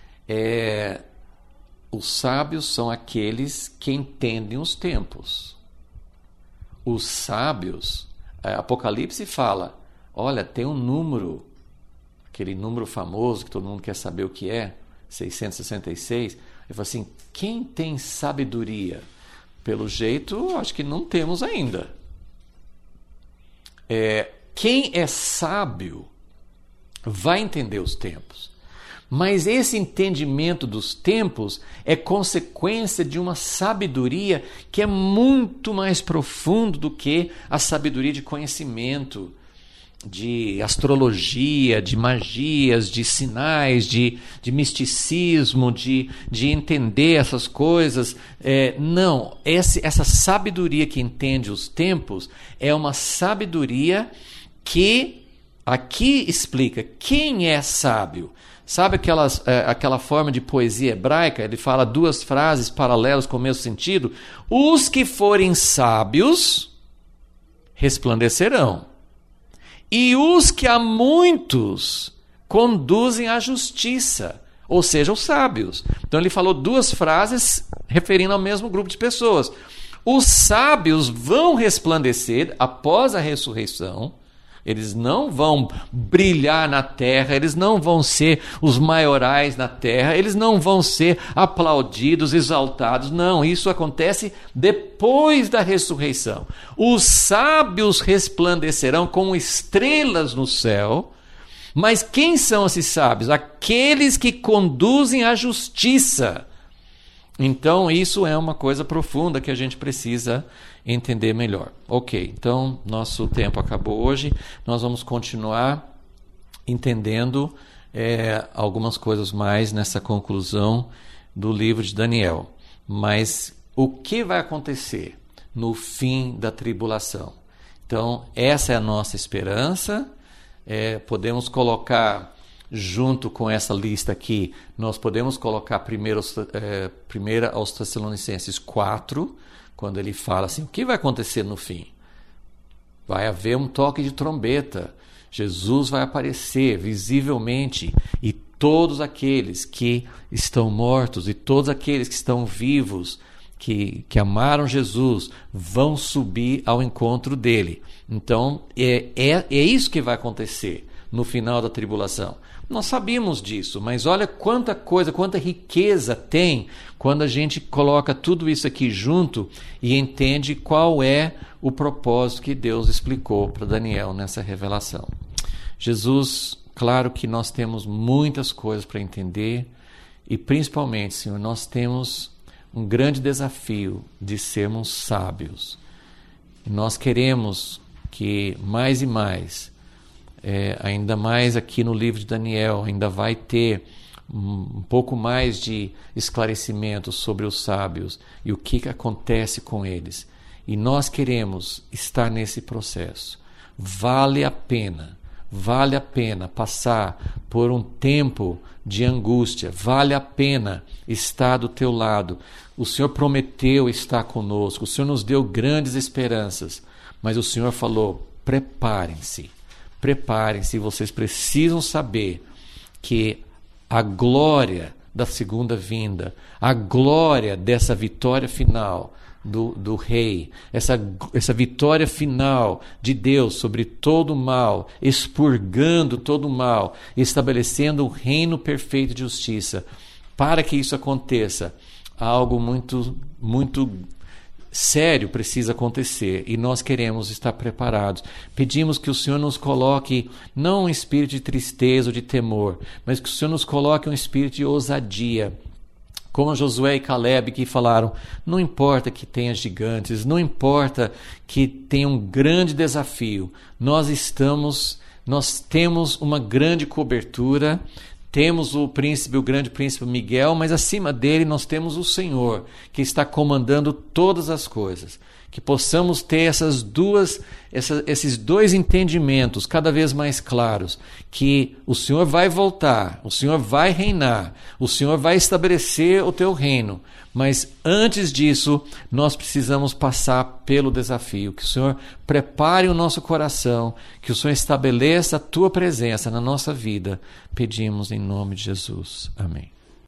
são aqueles que entendem os tempos. Os sábios, Apocalipse fala, olha, tem um número, aquele número famoso que todo mundo quer saber o que é, 666. Ele fala assim, quem tem sabedoria? Pelo jeito, acho que não temos ainda. Quem é sábio vai entender os tempos. Mas esse entendimento dos tempos é consequência de uma sabedoria que é muito mais profundo do que a sabedoria de conhecimento, de astrologia, de magias, de sinais, de misticismo, de entender essas coisas. Não, essa sabedoria que entende os tempos é uma sabedoria que aqui explica quem é sábio. Sabe aquela forma de poesia hebraica? Ele fala duas frases paralelas com o mesmo sentido. Os que forem sábios resplandecerão, e os que a muitos conduzem à justiça, ou seja, os sábios. Então ele falou duas frases referindo ao mesmo grupo de pessoas. Os sábios vão resplandecer após a ressurreição. Eles não vão brilhar na terra, eles não vão ser os maiorais na terra, eles não vão ser aplaudidos, exaltados. Não, isso acontece depois da ressurreição. Os sábios resplandecerão como estrelas no céu. Mas quem são esses sábios? Aqueles que conduzem à justiça. Então, isso é uma coisa profunda que a gente precisa entender melhor. Ok, então, nosso tempo acabou hoje. Nós vamos continuar entendendo algumas coisas mais nessa conclusão do livro de Daniel. Mas o que vai acontecer no fim da tribulação? Então, essa é a nossa esperança. Podemos colocar... Junto com essa lista aqui, nós podemos colocar primeiro aos Tessalonicenses 4, quando ele fala assim, o que vai acontecer no fim? Vai haver um toque de trombeta, Jesus vai aparecer visivelmente, e todos aqueles que estão mortos e todos aqueles que estão vivos, que amaram Jesus, vão subir ao encontro dele. Então, é isso que vai acontecer no final da tribulação. Nós sabíamos disso, mas olha quanta coisa, quanta riqueza tem quando a gente coloca tudo isso aqui junto e entende qual é o propósito que Deus explicou para Daniel nessa revelação. Jesus, claro que nós temos muitas coisas para entender e principalmente, Senhor, nós temos um grande desafio de sermos sábios. E nós queremos que mais e mais ainda mais aqui no livro de Daniel, ainda vai ter um pouco mais de esclarecimento sobre os sábios e o que acontece com eles. E nós queremos estar nesse processo. Vale a pena vale a pena passar por um tempo de angústia, vale a pena estar do teu lado. O Senhor prometeu estar conosco, o Senhor nos deu grandes esperanças, mas o Senhor falou: preparem-se, vocês precisam saber que a glória da segunda vinda, a glória dessa vitória final do Rei, essa vitória final de Deus sobre todo o mal, expurgando todo o mal, estabelecendo um reino perfeito de justiça. Para que isso aconteça, algo muito, muito sério precisa acontecer, e nós queremos estar preparados. Pedimos que o Senhor nos coloque não um espírito de tristeza ou de temor, mas que o Senhor nos coloque um espírito de ousadia, como Josué e Caleb, que falaram: não importa que tenha gigantes, não importa que tenha um grande desafio, nós temos uma grande cobertura. Temos o grande príncipe Miguel, mas acima dele nós temos o Senhor, que está comandando todas as coisas. Que possamos ter esses dois entendimentos cada vez mais claros, que o Senhor vai voltar, o Senhor vai reinar, o Senhor vai estabelecer o teu reino, mas antes disso nós precisamos passar pelo desafio. Que o Senhor prepare o nosso coração, que o Senhor estabeleça a tua presença na nossa vida. Pedimos em nome de Jesus. Amém.